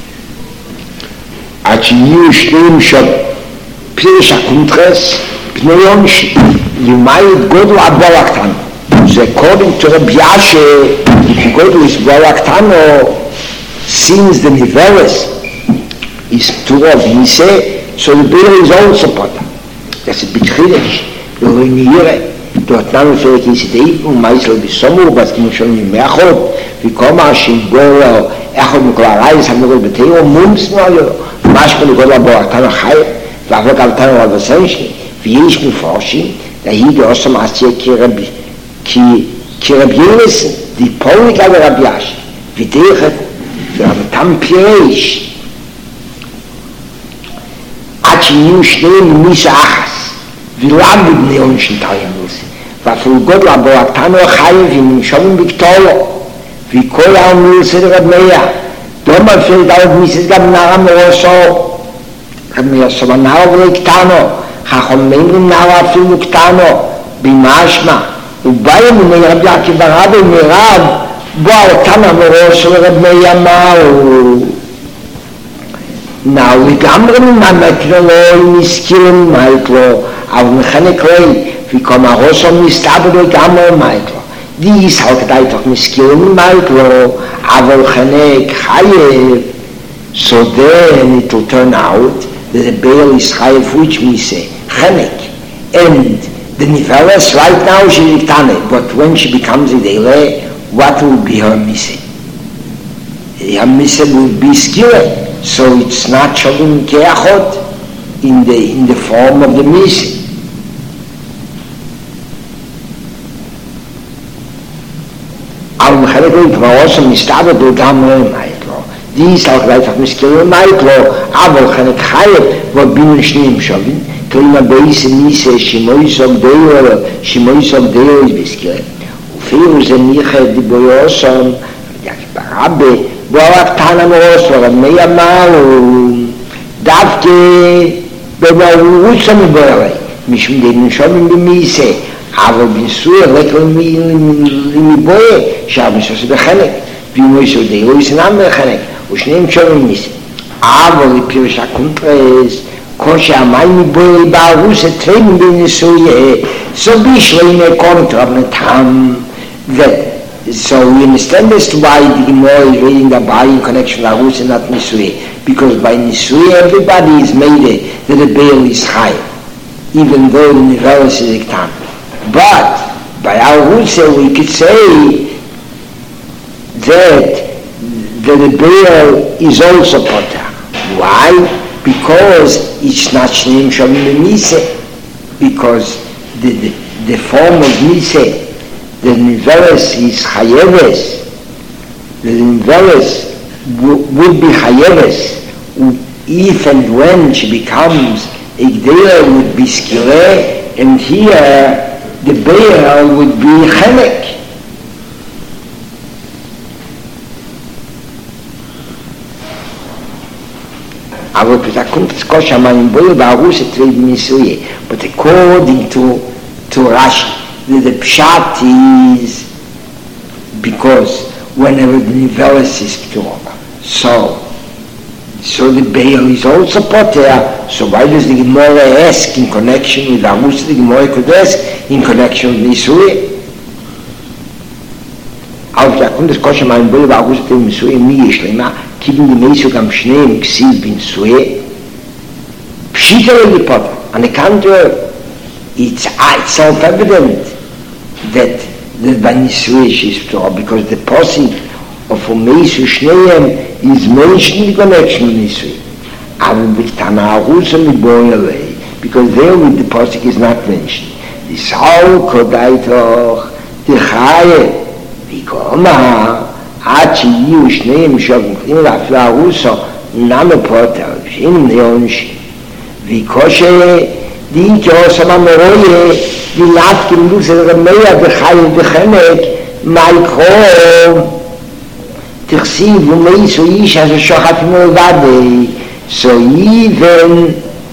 עד שיהיו שניהם שפירש הקונטרס, פני יונשי, לימד גודל הבול הקטן. זה according to Rabbi Yashe, if גודל is בול הקטן, since the niveles is two of Yiseh, so the Beil is also potter. Das ist betchidisch. Wir wollen hier, dort nahmen für die Yiseh, Meisel bis Sommer, was gibt schon im Mechot, wie kommen wir, Bolo, Echot Meklarayis, haben wir Beteo, Munznoyo, Maschkel, Gola, Boratano, Chai, Vavok, Altano, Alvasenshi, wie ich mir vorstelle, da hier die Osam Asya, Kirabienes, die Polik, aber Rabbi Yashe, wie der, wir haben Tampirisch, עד שיהיו שניהם מישה אחס, ולם בבני עונשן תראים לזה, ואפילו גודל הבורתנו החייב, ונמשום בקטולו, וכל העמול סדר רב מאיר, לא מפעיל דעות מיסס גם נערה מראשו, רב מאיר סובה נערה ולא קטנו, חכמים נערה אפילו קטנו, במשמע, ובאים מן רב יעקב ברבי מרב, בורתנו מראשו רב מאיר אמרו, Now we gamre mameklo miskilem maiklo av mechaniklei vi koma rosom mistablo gamre maiklo dies halt einfach miskilem maiklo aber chanek chayev so then it will turn out that the Beil is chayev which we say chanek and the niveles right now she liktane but when she becomes a Deilah what will be her mise? Her mise will be skillet. So it's not Shovim Keachot in the form of the Misi. Al Mechaneklo Yitmaoso Mistabed Gamre Maiklo. Dies auch gleich auf Miskele Maiklo, aber Chanek Chayet, wo Binu Shneim Shovim, Klima Beise Misi, Shimoisog Deo is Miskele. Ufiru Zeniche Diboyosom, Yakib Rabbe, בואו קטן המרוס ורמי אמרו דווקא בברורות שם בואי משום דין שומעים במיסה אבל בנסוי רק מבואי שהמסוס בחנק ואם יש עוד דאו יסנם בחנק ושניהם שומעים מיסה אבל לפירש הקונטרס כל שהמים מבואי בערוס הטרמים בנסוי so בשביל קונטרב נתם So we understand as to why the Gemara is reading the Bai in connection with Arus and not Nisui. Because by Nisui everybody is made that the Beil is high. even though the Nivelis is Iktan. But by our Rutsa we could say that the Rebbeil is also Potter. Why? Because it's not Shneim Shavim Mise. Because the form of Mise, the Nivelis is Chayeves. The Nivelis would be Chayeves if and when she becomes Igdea would be Skireh, and here the Be'er would be Chemek. But according to Rashi, the Pshat is because whenever the Nivelis is Ptur, so the Be'er is also Poter. So why does the Gemara ask in connection with Arus? The Gemara could ask in connection with Nisui. Auf der Kunde des Kosher mein Bulle war Arus dem Nisui mi Shlema, kiben die Meisuk am Schnee ksiv bin Sui. Pshita the Poter. On the contrary, it's self-evident that by Nisui is Ptur, because the posik of Meisuk Shneim is mentioned in connection with Nisui. Because there with the posik is not mentioned. The Saul Kodaitoch, the Chaye, the Koma, Achi Yu Shneim Shavim Klim Lafla Russo, Name Potter, Shin Neonshi, the Koshe, the Ikyosama Meroye, the Latkim Luz el Remeya, the Chaye, the Chemek, Maikho, Tichsiv, Umeisu Ish, as a Shochat Mulvadei. So even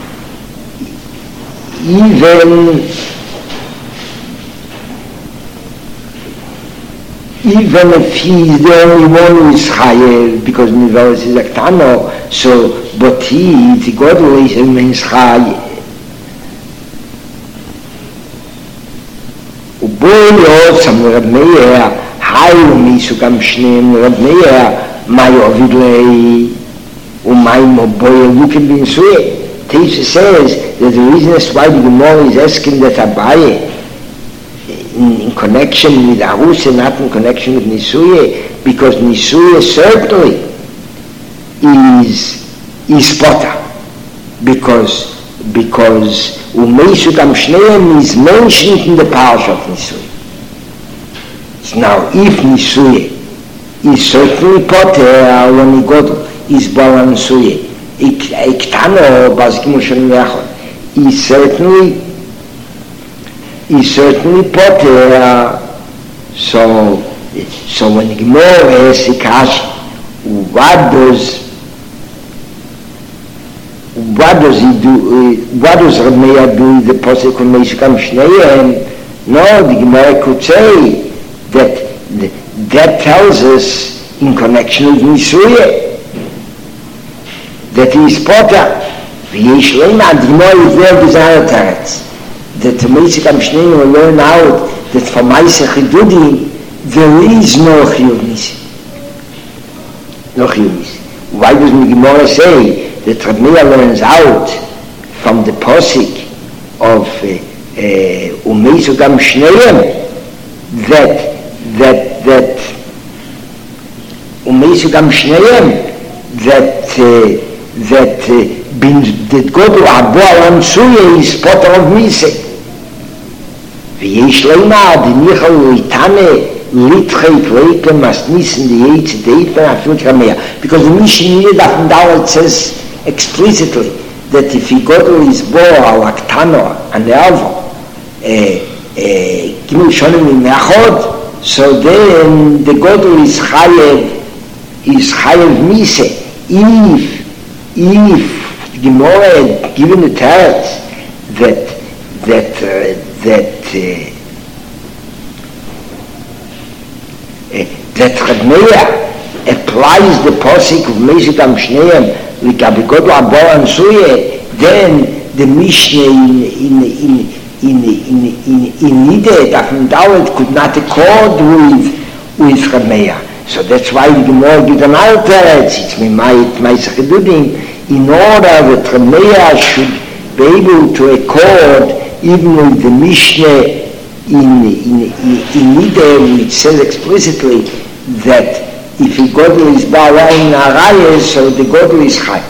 if he's the only one who is Chayev, because Nivelis is Aktano, so, but he, the God always remains Chayev. Uboyo, some Reb Meir, Hayu Misukam Shneim, Reb Meir, Mayo Vidlei, Umaymo Boy, look at Bin Sui. Teisha says that the reason is why the Gemara is asking that Abaye in connection with Arus and not in connection with Nisuye, because Nisuye certainly is Potter, because Umeisuk Am Shneim is mentioned in the Parasha of Nisuye. Now, if Nisuye is certainly Potter, when he got is Balan Suye. Iktano Bazkim Shon Yachon is certainly Potter. So when the Gemara asks Ikash, what does he do? What does Rameya do with the Posek of Meishukam Shneim? No, the Gemara could say that tells us in connection with Nisuye that he is Potter. V'yesh leima, and the Gemara is there with other teretz, that the Meisik Am Shneim will learn out that for Maisech Hidudi there is no Chiyuv Nisi. No Chiyuv Nisi. Why doesn't the Gemara say that Reb Meir learns out from the posik of Umeisuk Am Shneim that Umeisuk Am Shneim that God to Abu Alam Suye is Potter of Mise. V'yesh leima, the Michal Uitane, Litchei Pleikem, must nissen the Eitz, the Eipen, Afil Krameya. Because the Mishnah Nidaf Ndawat says explicitly that if he got to his Bo, Al-Aktano, and the Alvo, Gimel Shonim in Meachod, so then the God is Chayev Mise. If Gemara had given the teretz that Reb Meir applies the posik of Meisik Am Shneim like Abigodu Abor and Suye, then the Mishnah in Nideh Dafim Dawet could not accord with Reb Meir. So that's why the Gemara gives another teretz. It's Meisik Edudim, in order that Reb Meir be able to accord even with the Mishnah in Nideh, which says explicitly that if a Godel is Ba'ala in Arayah, so the Godel is Chai.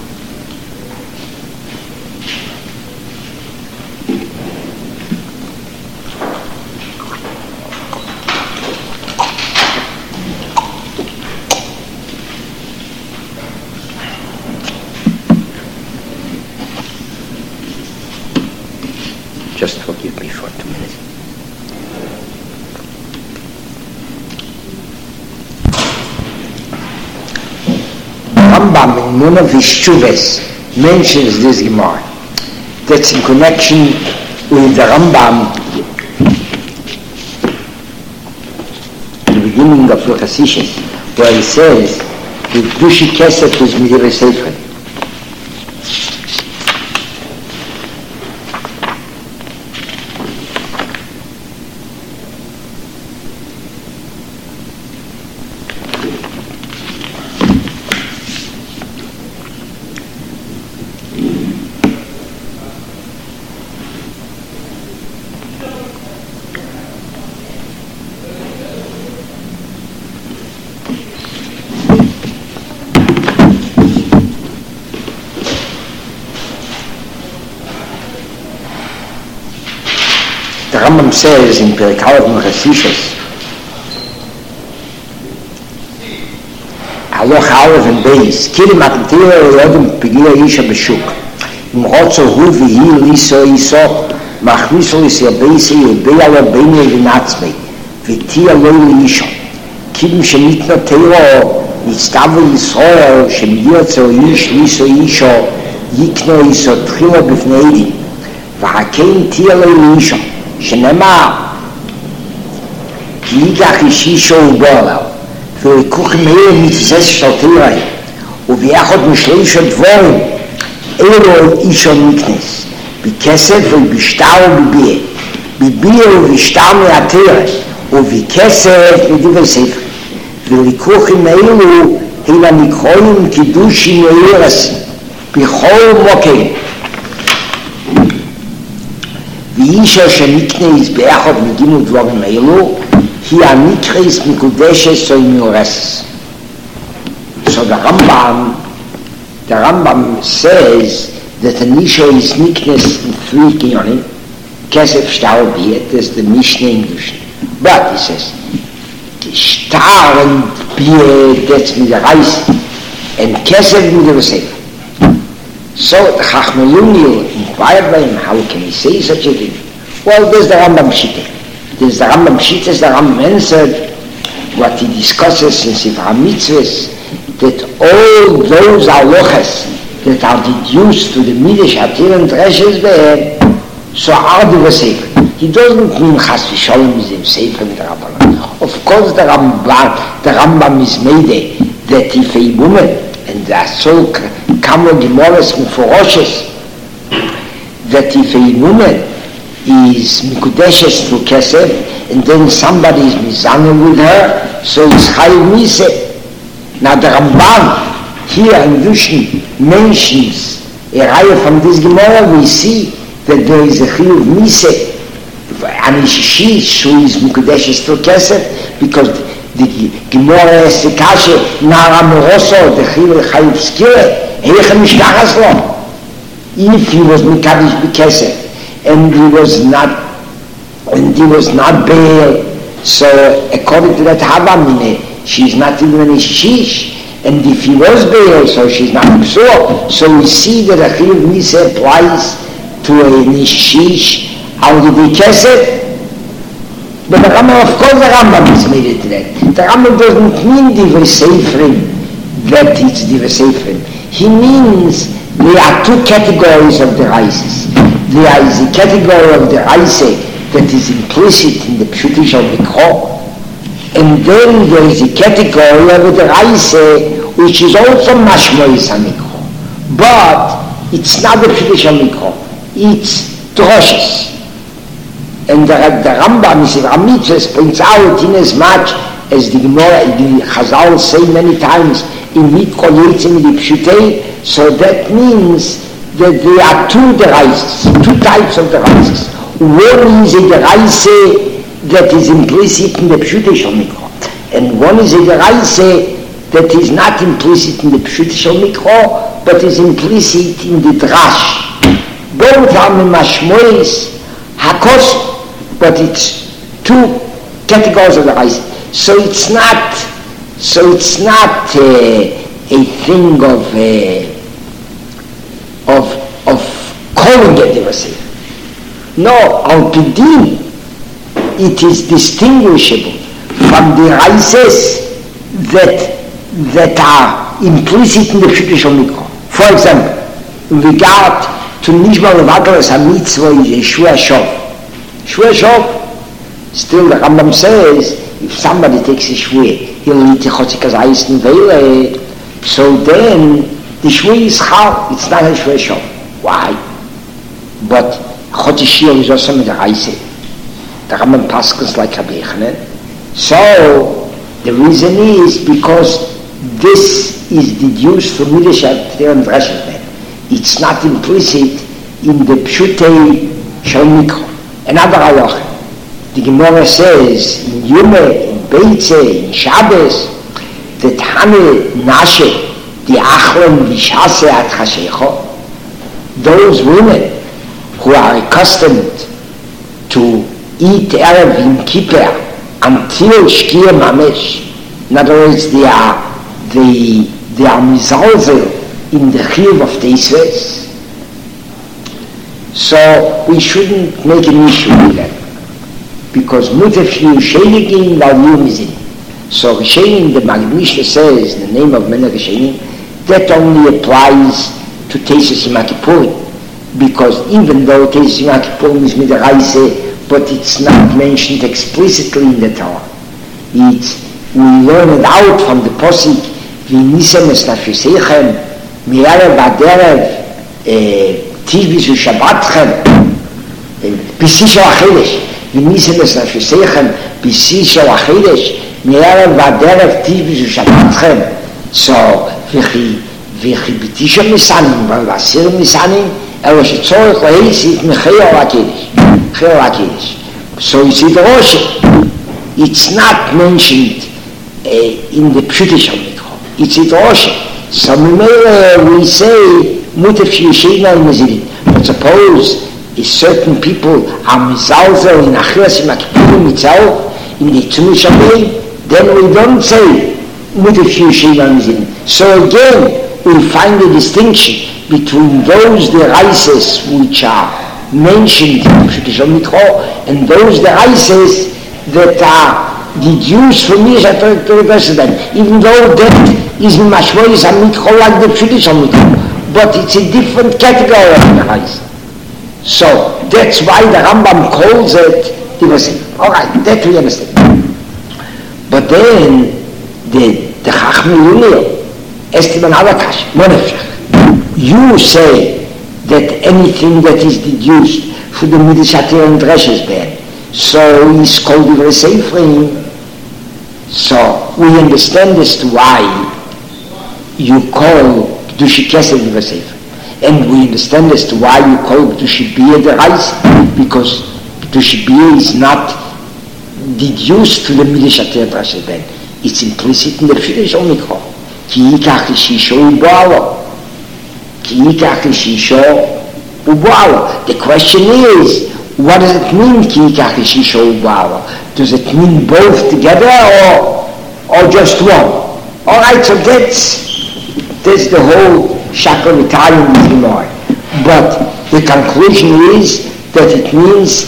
Just forgive me for 2 minutes. Rambam in one of his Shuvas mentions this Gemara. That's in connection with the Rambam, the beginning of the Chassidus, where he says that Dushi Kesef is Midivei Sefer. The Rambam says in Perek Aleph Chassidus, Haloch Aleph and Beis, Kili Matantira Yodem Pegia Isha B'Shuk, M'Rotzo Hu V'Hi Liso Iso, Machniso Lisya Beisi Yodea Lo Beini V'Natzmei, V'Tia Lo L'Isha, Kilim Shemitna Teiro, Nitztavu Yisrael, Shemiyotzo Ish Liso Isha, Yikno Iso Tchila B'Fnei, V'Hakein Tia Lo L'Isha, שנאמר כי ייקח אישישו ובועליו ויקוחים אלה מתזס שלטורי וביחד משלישו דבורים אלו אישו מקנס בכסף ובשטר ובביע בביע ובשטר מהתרס ובכסף מדברי ספר ולקוחים אלו הנה נקרואים קידושים ואירסים בכל מוקם ואישה שנקנס ביחד מגינו דברים אלו, היא הנקרס מקודשת או מיורסת. So the Rambam says that an Isha is niknes in 3 kinyonim, kesef, shtar, biyet, that's the Mishnah English. But he says, shtar and biyet, that's with the rice, and kesef with the sefer. So the Chachmei inquired by him, how can he say such a thing? Well, there's the Rambam Shita. There's the Rambam Shita, the Rambam answered what he discusses in Sefer HaMitzvahs, that all those halachas that are deduced to the Midrash Hatir and Reshes Be'er, so are the Sefer. He doesn't mean Chas v'Sholem is the Sefer in the Rabbanan. Of course the Rambam is made that if a woman, and that's so Kamo Gemores Mufuroshes, that if a woman is Mikudeshes through Kesef, and then somebody is Mizana with her, so it's Chayiv Mise. Now the Ramban here in Dushni mentions a raya from this Gemara, we see that there is a Chayiv Mise, and she who is Mikudeshes through Kesef, because the Gemara is the Kashe, Nara Moroso, the Chayiv Skire, if he was Mikadish B'Kesef and he was not Baal, so according to that Havamine, she's not even a Shish, and if he was Baal, so she's not Psor. So we see that a Chayiv Misa applies to a Nishish out of the Kesef. But the Rambam, of course the Rambam is made it to that. The Rambam doesn't mean Divrei Seifrim, that it's Divrei Seifrim. He means there are 2 categories of the rices. There is a category of the rice that is implicit in the Pshutish of the Mikro, and then there is a category of the rice which is also Mashmois HaMikro. But it's not the Pshutish of Mikro, it's Droshes. And the Rambam in Sefer HaMitzvahs points out in as much as the Gemara, the Chazal say many times, in Mikro Yitzim the Pshutei, so that means that there are two types of deraises. One is a deraise that is implicit in the Pshutei Shel Mikro, and one is a deraise that is not implicit in the Pshutei Shel Mikro, but is implicit in the Drash. Both are mashmois hakos, but it's two categories of deraise. So it's not a thing of calling it deraises. No, al pidin, it is distinguishable from the deraises that are implicit in the Pshutei Shel Mikro. For example, in regard to Nishma Levadalas HaMitzvah is Shua Shov. Shua Shov, still the Rambam says, if somebody takes a Shua, he'll eat a Chotzikas Eis in Veile, so then the Shua is Chal, it's not a Shua Shov. Why? But Chotishir is also with the Reise. The Rambam Paschals like Rabbi Yochanan. So the reason is because this is deduced from Midrash and Drashas. It's not implicit in the Pshutei Shel Mikro. Another halacha. The Gemara says in Yumeh, in Beitze, in Shabbos, that Hane Nashe, the Achlon Vishase at Chashecho, those women who are accustomed to eat Erev in Kippur until Shkia Mamesh, in other words, they are mizalzel in the Chiyuv of Teisves, so we shouldn't make an issue with that, because Mutef Yu Sheinigin Val Yumizin. So Rishenim, the Maggid Mishneh says, in the name of Melech Rishenim, that only applies to Teisves Yom Kippurim, because even though Teisves Yom Kippurim is midaraise, but it's not mentioned explicitly in the Torah. We learn it out from the Posik, V'nisem es nafsheichem, mi'erev ad erev, Tishbis u'shabbatchem, b'sisha v'achedesh, V'nisem es nafsheichem, b'sisha v'achedesh, mi'erev ad erev, Tishbis u'shabbatchem. So, v'chi b'tisha misanim, v'asir misanim, אלא שצורך להיסיף מחיר הקדש. So you see the Rosh, it's not mentioned in the Pshutei Shel Mikro. It's in the Rosh. So we say, Mutef Yeshina and Mezilin. But suppose if certain people are mizalzel in Achilas Yom Kippurim itself, in the Tzumi Shabbat, then we don't say Mutef Yeshina and Mezilin. So again, we find a distinction between those deraises which are mentioned in Pshutei Shel Mikro and those deraises that are deduced from Midrash Torah, even though that is mashmois HaMikro like the Pshutei Shel Mikro, but it's a different category of deraise. So that's why the Rambam calls it deraises. All right, that we understand. But then the Chachmei Yunio asked him another question. Monefshach. You say that anything that is deduced from the Midrash and Drashas bad, so he's called Divrei Seifrim. So we understand as to why you call Kedushi Kesef Divrei Seifrim, and we understand as to why you call Kedushi Biyah Deraisa, because Kedushi Biyah is not deduced from the Midrash and Drashas bad. It's implicit in the Pshutei Shel Mikro. Ki yikach ishisho u'boalo. The question is, what does it mean, does it mean both together or just one? All right, so that's the whole Shakal Italian Gemara. But the conclusion is that it means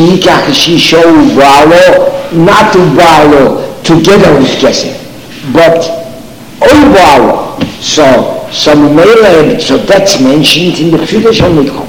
not ubalo together with Kesef, but ubalo. So that's mentioned in the Pshutei Shel Mikro.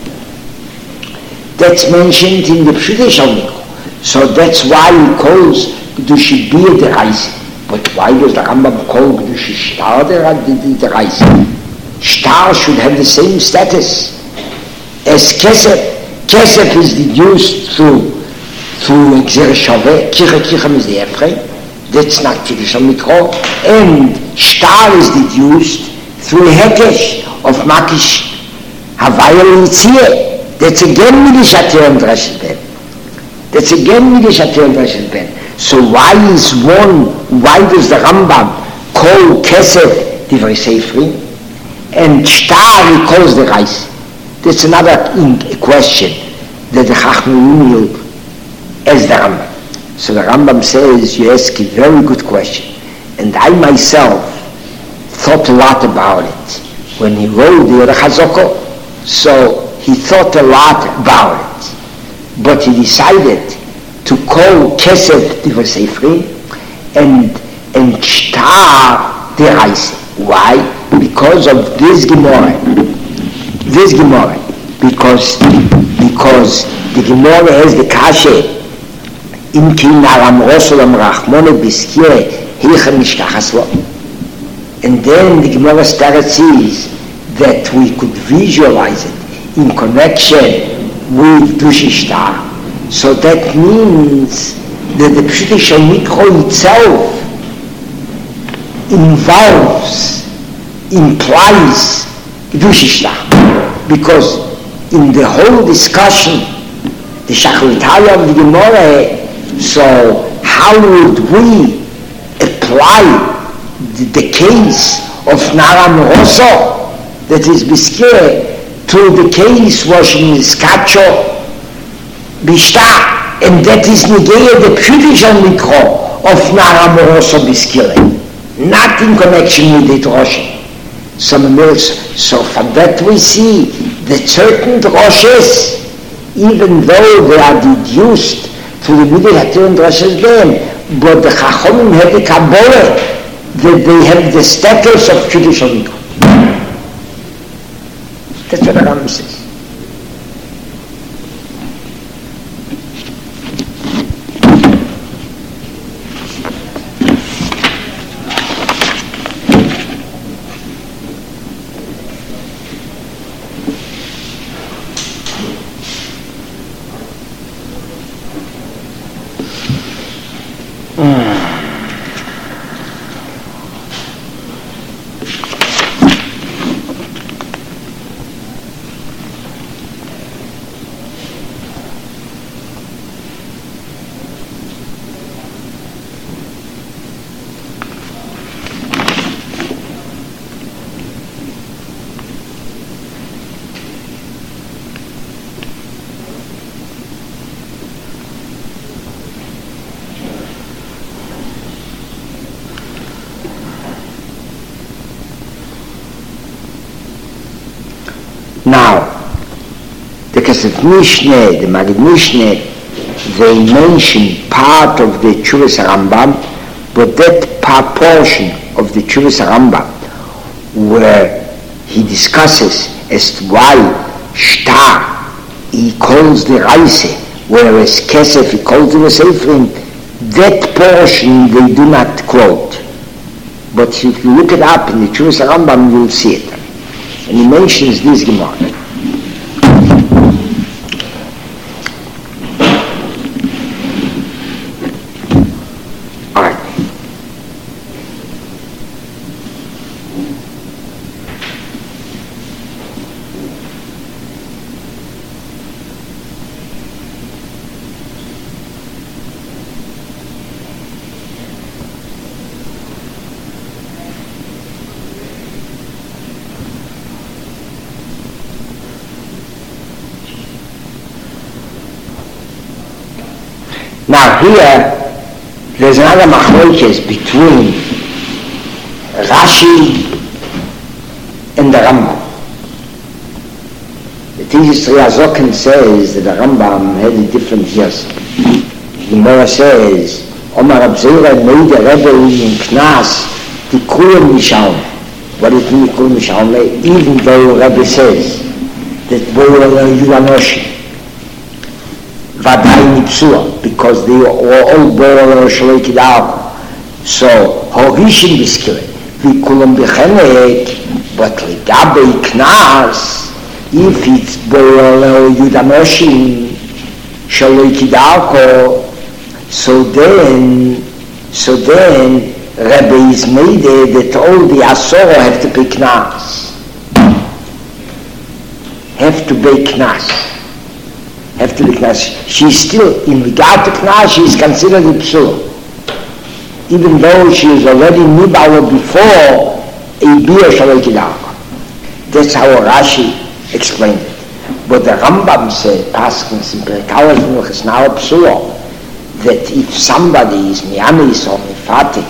That's mentioned in the Pshutei Shel Mikro. So that's why he calls Kedushi Biyah Deraisa. But why does the Rambam call Kedushi Shtar Deraisa? Shtar should have the same status as Kesef. Kesef is deduced through Exer Shaveh. Kichem is the Ephraim. That's not Pshutei Shel Mikro. And Shtar is deduced through Hekesh of Makish Havayel Yitziyah. That's again Midish Atir and Rashid Ben. That's again Midish Atir and Rashid Ben. So why does the Rambam call Kesef Divrei Seifrim and Shtar he calls the Reis? That's another question that the Chachmim will ask the Rambam. So the Rambam says, you ask a very good question. And I myself thought a lot about it. When he wrote the Orach HaZoko, so he thought a lot about it. But he decided to call Kesef Divrei Seifrim and Shtar the Reis. Why? Because of this Gemara. Because the Gemara has the Kashe in Kinaram Rosolam Rachmone Biskire Hilchem Mishkachaslo. And then the Gemara started says that we could visualize it in connection with Dushi Shtar. So that means that the Pshuti Shel Mikro itself implies Dushi Shtar. Because in the whole discussion, the Shachritaya of the Gemara, so how would we apply the case of Naram Rosso, that is Biskire, to the case washing Skacho Bishta, and that is Negea the Pshutish Mikro of Naram Rosso Biskire, not in connection with the Rosh. So from that we see that certain droshes, even though they are deduced to the Middle Hatir and Droshes Ben, but the Chachomim have the Kabbalah that they have the status of judicial Mikro. That's what the Rambam says. Now, the Kesef Mishneh, the Magid Mishneh, they mention part of the Tshuvas Rambam, but that part portion of the Tshuvas Rambam, where he discusses as to why Shtar he calls the Reise, whereas Kesef he calls the Seifrim, that portion they do not quote. But if you look it up in the Tshuvas Rambam, you'll see it. And he mentions this Gemara. All right. Now here, there's another machlokes between Rashi and the Rambam. The Tejas Riazoken says that the Rambam had a different years. The Gemara says, Omar Abzera made the Rebbe in Knas, Tikulim Mishaum. What does it mean, Tikulim Mishaum? Even though the Rebbe says that Boel Yuvanoshi, Vadai Nipsua, because they were all born Shalei Kidal. So, Horishim Biskire, Vikulam Bechenek, but Ligabe Knas, if it's born Yudanoshim, Shalei Kidal, so then Rebbe is made that all the Asoro have to pay Knas. have to pay knas. Have to be knas. She's still, in regard to knas, she is considered a psula. Even though she is already nibala before a beer shaloi kidarko. That's how Rashi explained it. But the Rambam said, Paskins in Perikalas Milchus now psula, that if somebody is mianis or mifate,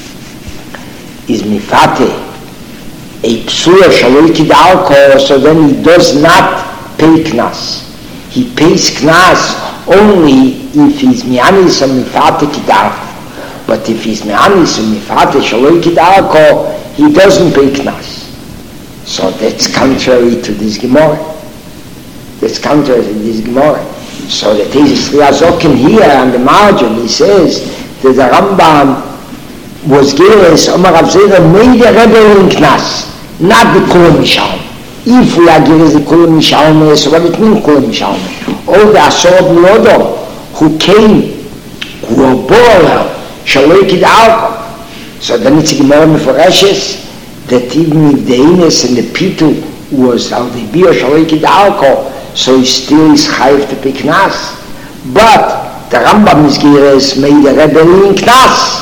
is mifate, a psula shaloi kidarko, so then he does not pay knas. He pays knas only if he's mianis or mifate kidarko. But if he's me'anis and mifate shaloi kidarko, he doesn't pay knas. So that's contrary to this Gemara. That's contrary to this Gemara. So the thesis Riazokin here on the margin, he says that the Rambam was given, Omar Rav Zera made a rebel in knas, not the Kulam Mishalme. If we are given the Kulam Mishalme, so what it means Kulam Mishalme? All the Asor B'Lodom who came, who were born shaloi kidarko. So then it's a Gemara Meforeshes that even if the Ines and the Pitu was al the Bio shaloi kidarko, so he still is chayiv to pay knas. But the Rambam is made a rebel in knas,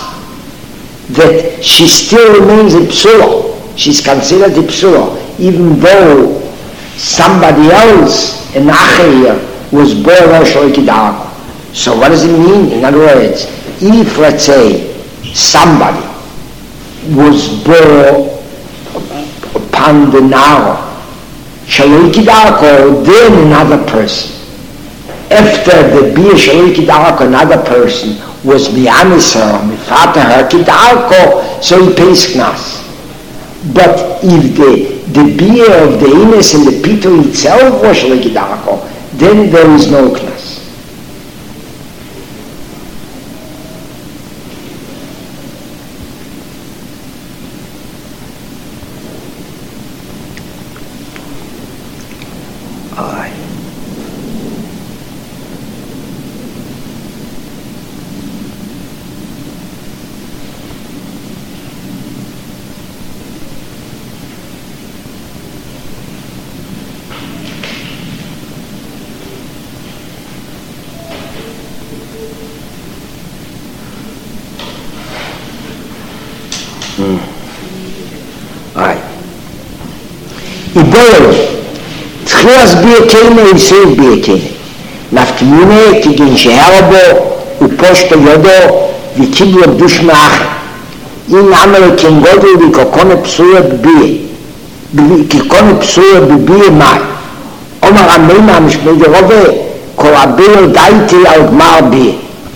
that she still remains a psula. She's considered a psula, even though somebody else, an acher, was born al shaloi kidarko. So what does it mean? In other words, if, let's say, somebody was born upon the Nahor, shaloi kidarko, then another person. After the Bia shaloi kidarko, another person was mi'anis her, mifata her kidarko, so he pays knas. But if the Bia of the Ines and the Pitu itself was shaloi kidarko, then there is no knas. תחילת ביאתנו יסוד ביאתנו נפקמינה כגן שהרה בו ופושטו יודו וקיבלו קדוש מאחר אם עמל כנגודו וכקונה פסויה בביאה מאי אומר המימה המשמי דרובה כל הביאו דייתי על גמר ביאה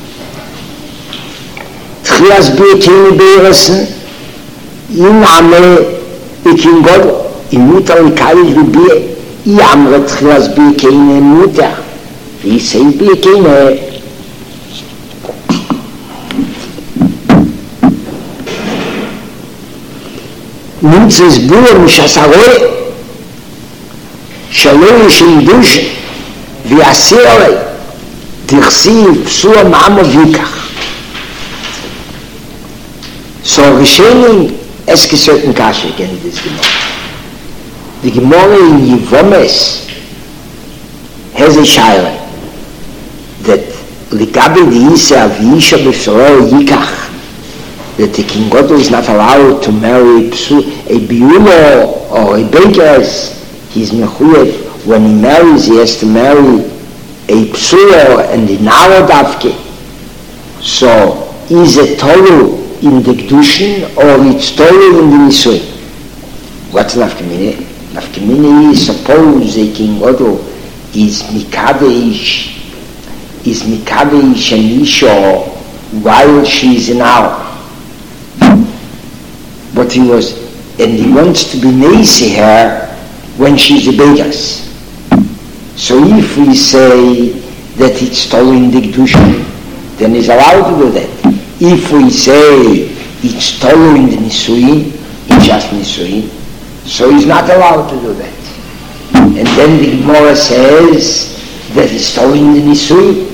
תחילת ביאתנו בירסן אם עמל כנגודו אם מותר לקייש בביאה I amre tchilas b'yekeine muter. Wie sei b'yekeine? Nimtzes buhr mishasaroi shaloi shindushe v'asiroi tichsiv psua ma'amo vikach. So Rishonim es gesollten Kasche kennen das Gemara. The Gemara in Yevomes has a shaila that Likabi Isa Visha B'Soror Yikach, that the King Gadol is not allowed to marry a biulo or a bakeress. He's mechuyev. When he marries, he has to marry a psula and the naro davke. So is it tolu in the kedushin or it's tolu in the nisuin? What's nafkamine? Nafkamine is suppose a King Gadol is mikadeish an isha while she is in our. But he wants to be nasi her when she's a begas. So if we say that it's stolen in the kedushin, then he's allowed to do that. If we say it's stolen in the nisuin, it's just nisuin, so he's not allowed to do that. And then the Gemara says that it's stolen in the nisuin.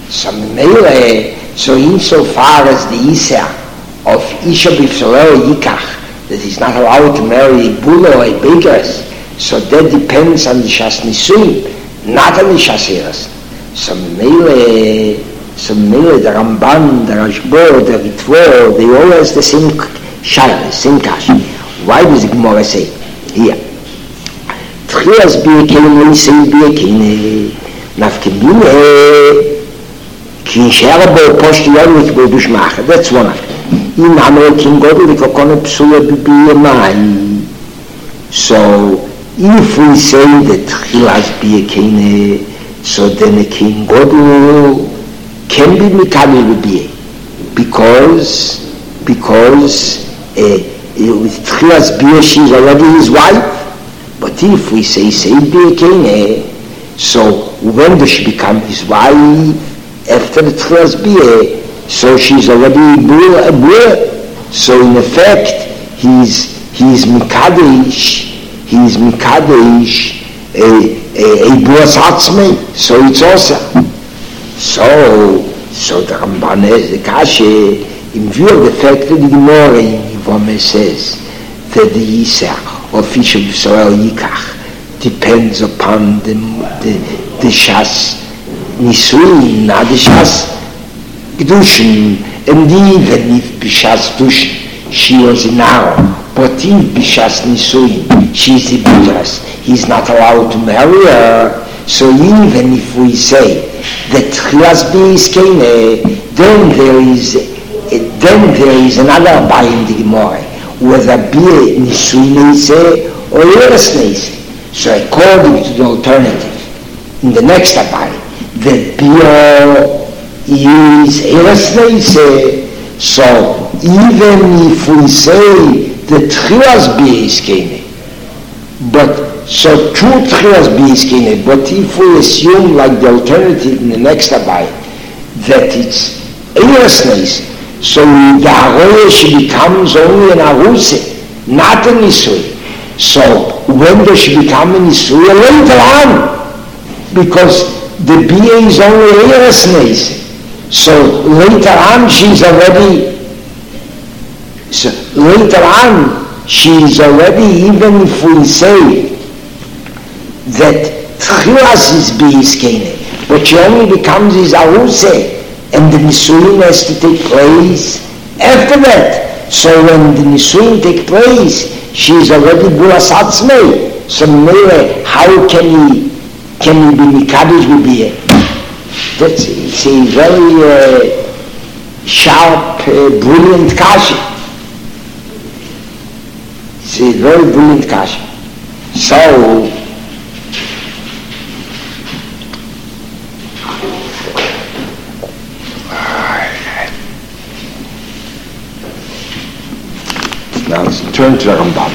So insofar as the Isa of Isha B'Soror Yikach, that he's not allowed to marry a bull or a bakeress, So that depends on the Shas Nisuin, not on the Shas Eres. So Mele, the Ramban, the Rashbo, the Ritvo, they all has the same Shaila, same Kash. Why does the Gemara say? Here. Tchias Biyekene, we say Biyekene, Nafkemine, Ki Sherabo, Poshtiyonik, Bodushmacher. That's one of them. In American Godel, the Kokone Psula Biyemai. So, if we say that Tchias Biyekene, so then a King Godel can be Mikabel Biyeh. Because with Tchias Biyeh, she's already his wife. But if we say Biyekene, so when does she become his wife? After the Tchias Biyeh, so she's already a Buer. So in effect, he's Mikadesh a Buer Satzmei. So it's also. So the Ramban has the Kashe, in view of the fact that the Gemara in Yevamah says that the Yisach or fish of Yisrael Yikach depends upon the Shas Nisuin, not the Shas Kedushin. And even if B'Shas Kedushin she was in Aaron, but if B'Shas Nisuin she is a B'Shas, he's not allowed to marry her. So even if we say that Tchias Biyeh is Kene, then there is another Abay in the Gemara, whether Biyeh Nisuin Neiseh or Eres Neiseh. So according to the alternative, in the next Abay, that Biyeh is Eres Neiseh, so even if we say that Tchias Biyeh is Kene, but so true Tchias Biyeh is Kene, but if we assume like the alternative in the next Abay, that it's Eres Neiseh, so the Haroye she becomes only an Aruse, not a Nisui. So when does she become a Nisui? Later on, because the Biyeh is only Eres Neiseh. So later on she's already, even if we say that Tchias is Biyeh Kene, but she only becomes his Aruse, and the Nisuin has to take place after that. So when the Nisuin take place, she is already Buer Satzmei. So how can he be Mikadesh Biyeh? That's it's a very sharp, brilliant kasha. It's a very brilliant kasha. So now let's turn to the Rambam.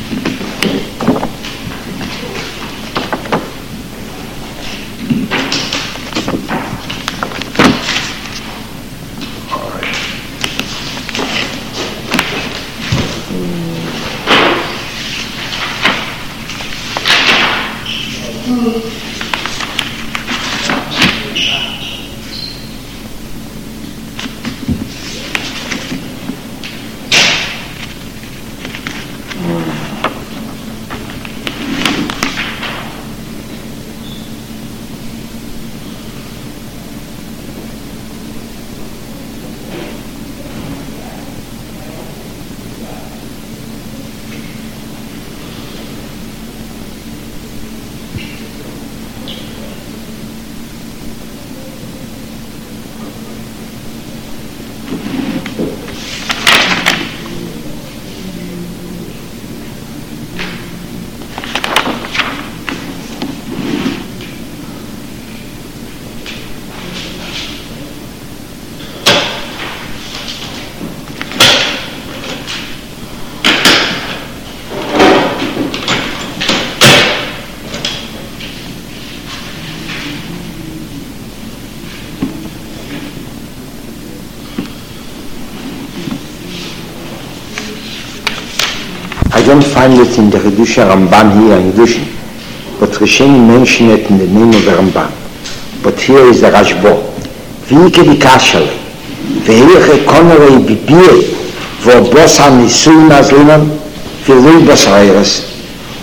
I don't find it in the Redusha Ramban here in Dushin, but Risheni mentioned it in the name of the Ramban. But here is the Rashbo. V'ike b'kashale, v'heiche konorei b'biyeh, v'obos ha'nisuin azlinan, v'lui b'sa'eres,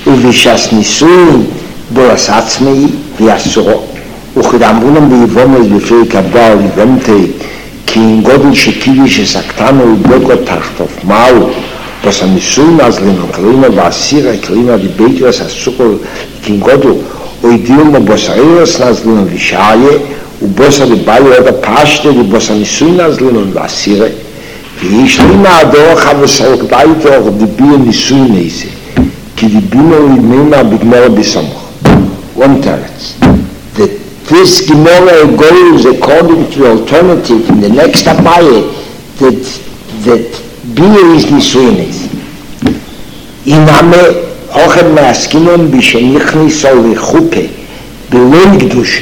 ובשס ניסויים בורס עצמי ויעשורו. וכדאמרונם ביבומס בפרק הבא לבמתי כי אם גודל שקידיש הסקטנו ובוגו תחתוף מהו בוס הניסויים אז לנקלימה ועשירה קלימה וביתרס הסוכו כי אם גודל או ידיומו בוס הרירס נזלימה ושעיה ובוס הריבאי עוד הפשטה ובוס הניסויים נזלימה ועשירה ויש לימה הדורך וסרוק ביתור דיביר ניסויים איזה כי דיבינו ליממה בגמורה בסמוך. One teretz. That this Gemara goes according to the alternative in the next Abaye that beer is nisuinis. Iname hochem me'askinon b'shenichnis ol lechupe b'lein gdush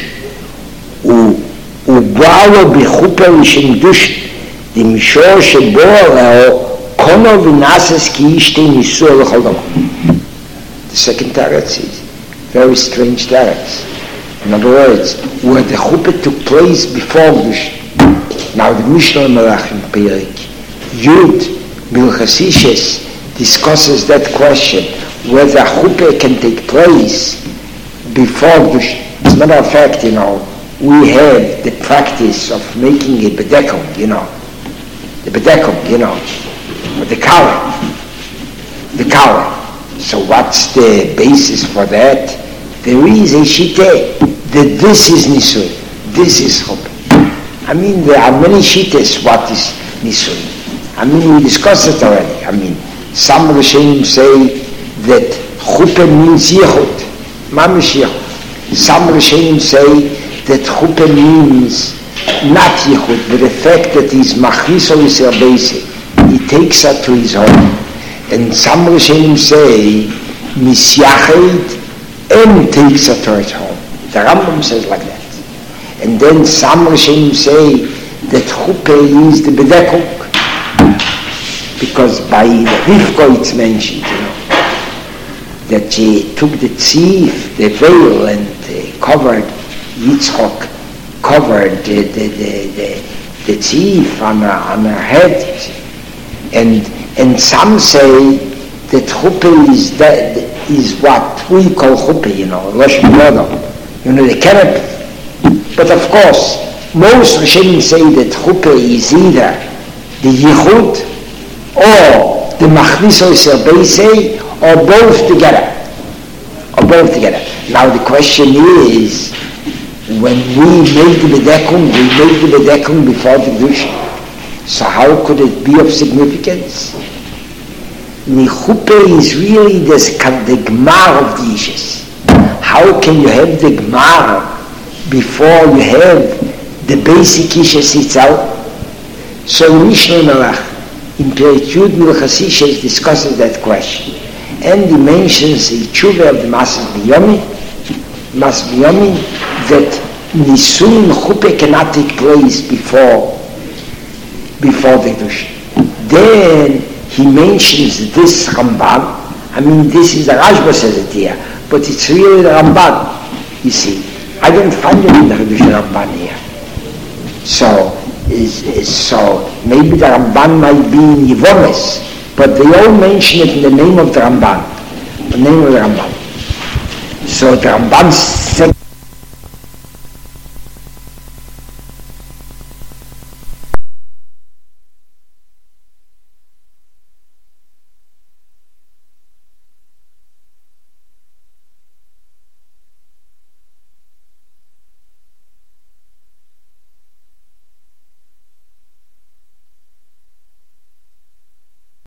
ובאו בחופה לשם קדוש דמישור שבו ראו קונו ונאסס כי ישתי ניסו לכל דבר. The second teretz is very strange teretz. In other words, where the chuppah took place before Gdush. Now the Mishnah Melach in Perek Yud Milchasishes discusses that question, whether a chuppah can take place before Gdush. As a matter of fact, we have the practice of making a bedekum, the bedekum, or the kala. So what's the basis for that? There is a shiteh that this is nisui, this is chuppah. There are many shitehs what is nisui. We discussed it already. Some Rishonim say that chuppah means yichud, mamish yichud. Some Rishonim say that chuppah means not yichud, but the fact that he's machriso yisrael beise, he takes her to his home. And some Rishonim say misyached and takes her to his home. The Rambam says like that. And then some Rishonim say that chuppah is the bedekuk, because by Rivka it's mentioned, that she took the tzif, the veil, and covered Yitzchok, covered the tzif on her head. And some say that chuppah is what we call chuppah, Rosh Hashanah, the canopy. But of course, most Rishonim say that chuppah is either the yichud or the machniso yisrael beise, or both together. Now the question is, when we made the bedekum before the Gdush. So how could it be of significance? The chuppah is really the gmar of the issues. How can you have the gmar before you have the basic issues itself? So Mishnah Melach in Perek Yud Milchasishes discusses that question, and he mentions the tshuva of the Masas B'Yomin that Nisuin chuppah cannot take place before the Gdush. Then he mentions this Ramban. This is the Rashba says it here, but it's really the Ramban. You see, I don't find it in the Gdush Ramban here. So maybe the Ramban might be in Yivomes, but they all mention it in the name of the Ramban. So the Ramban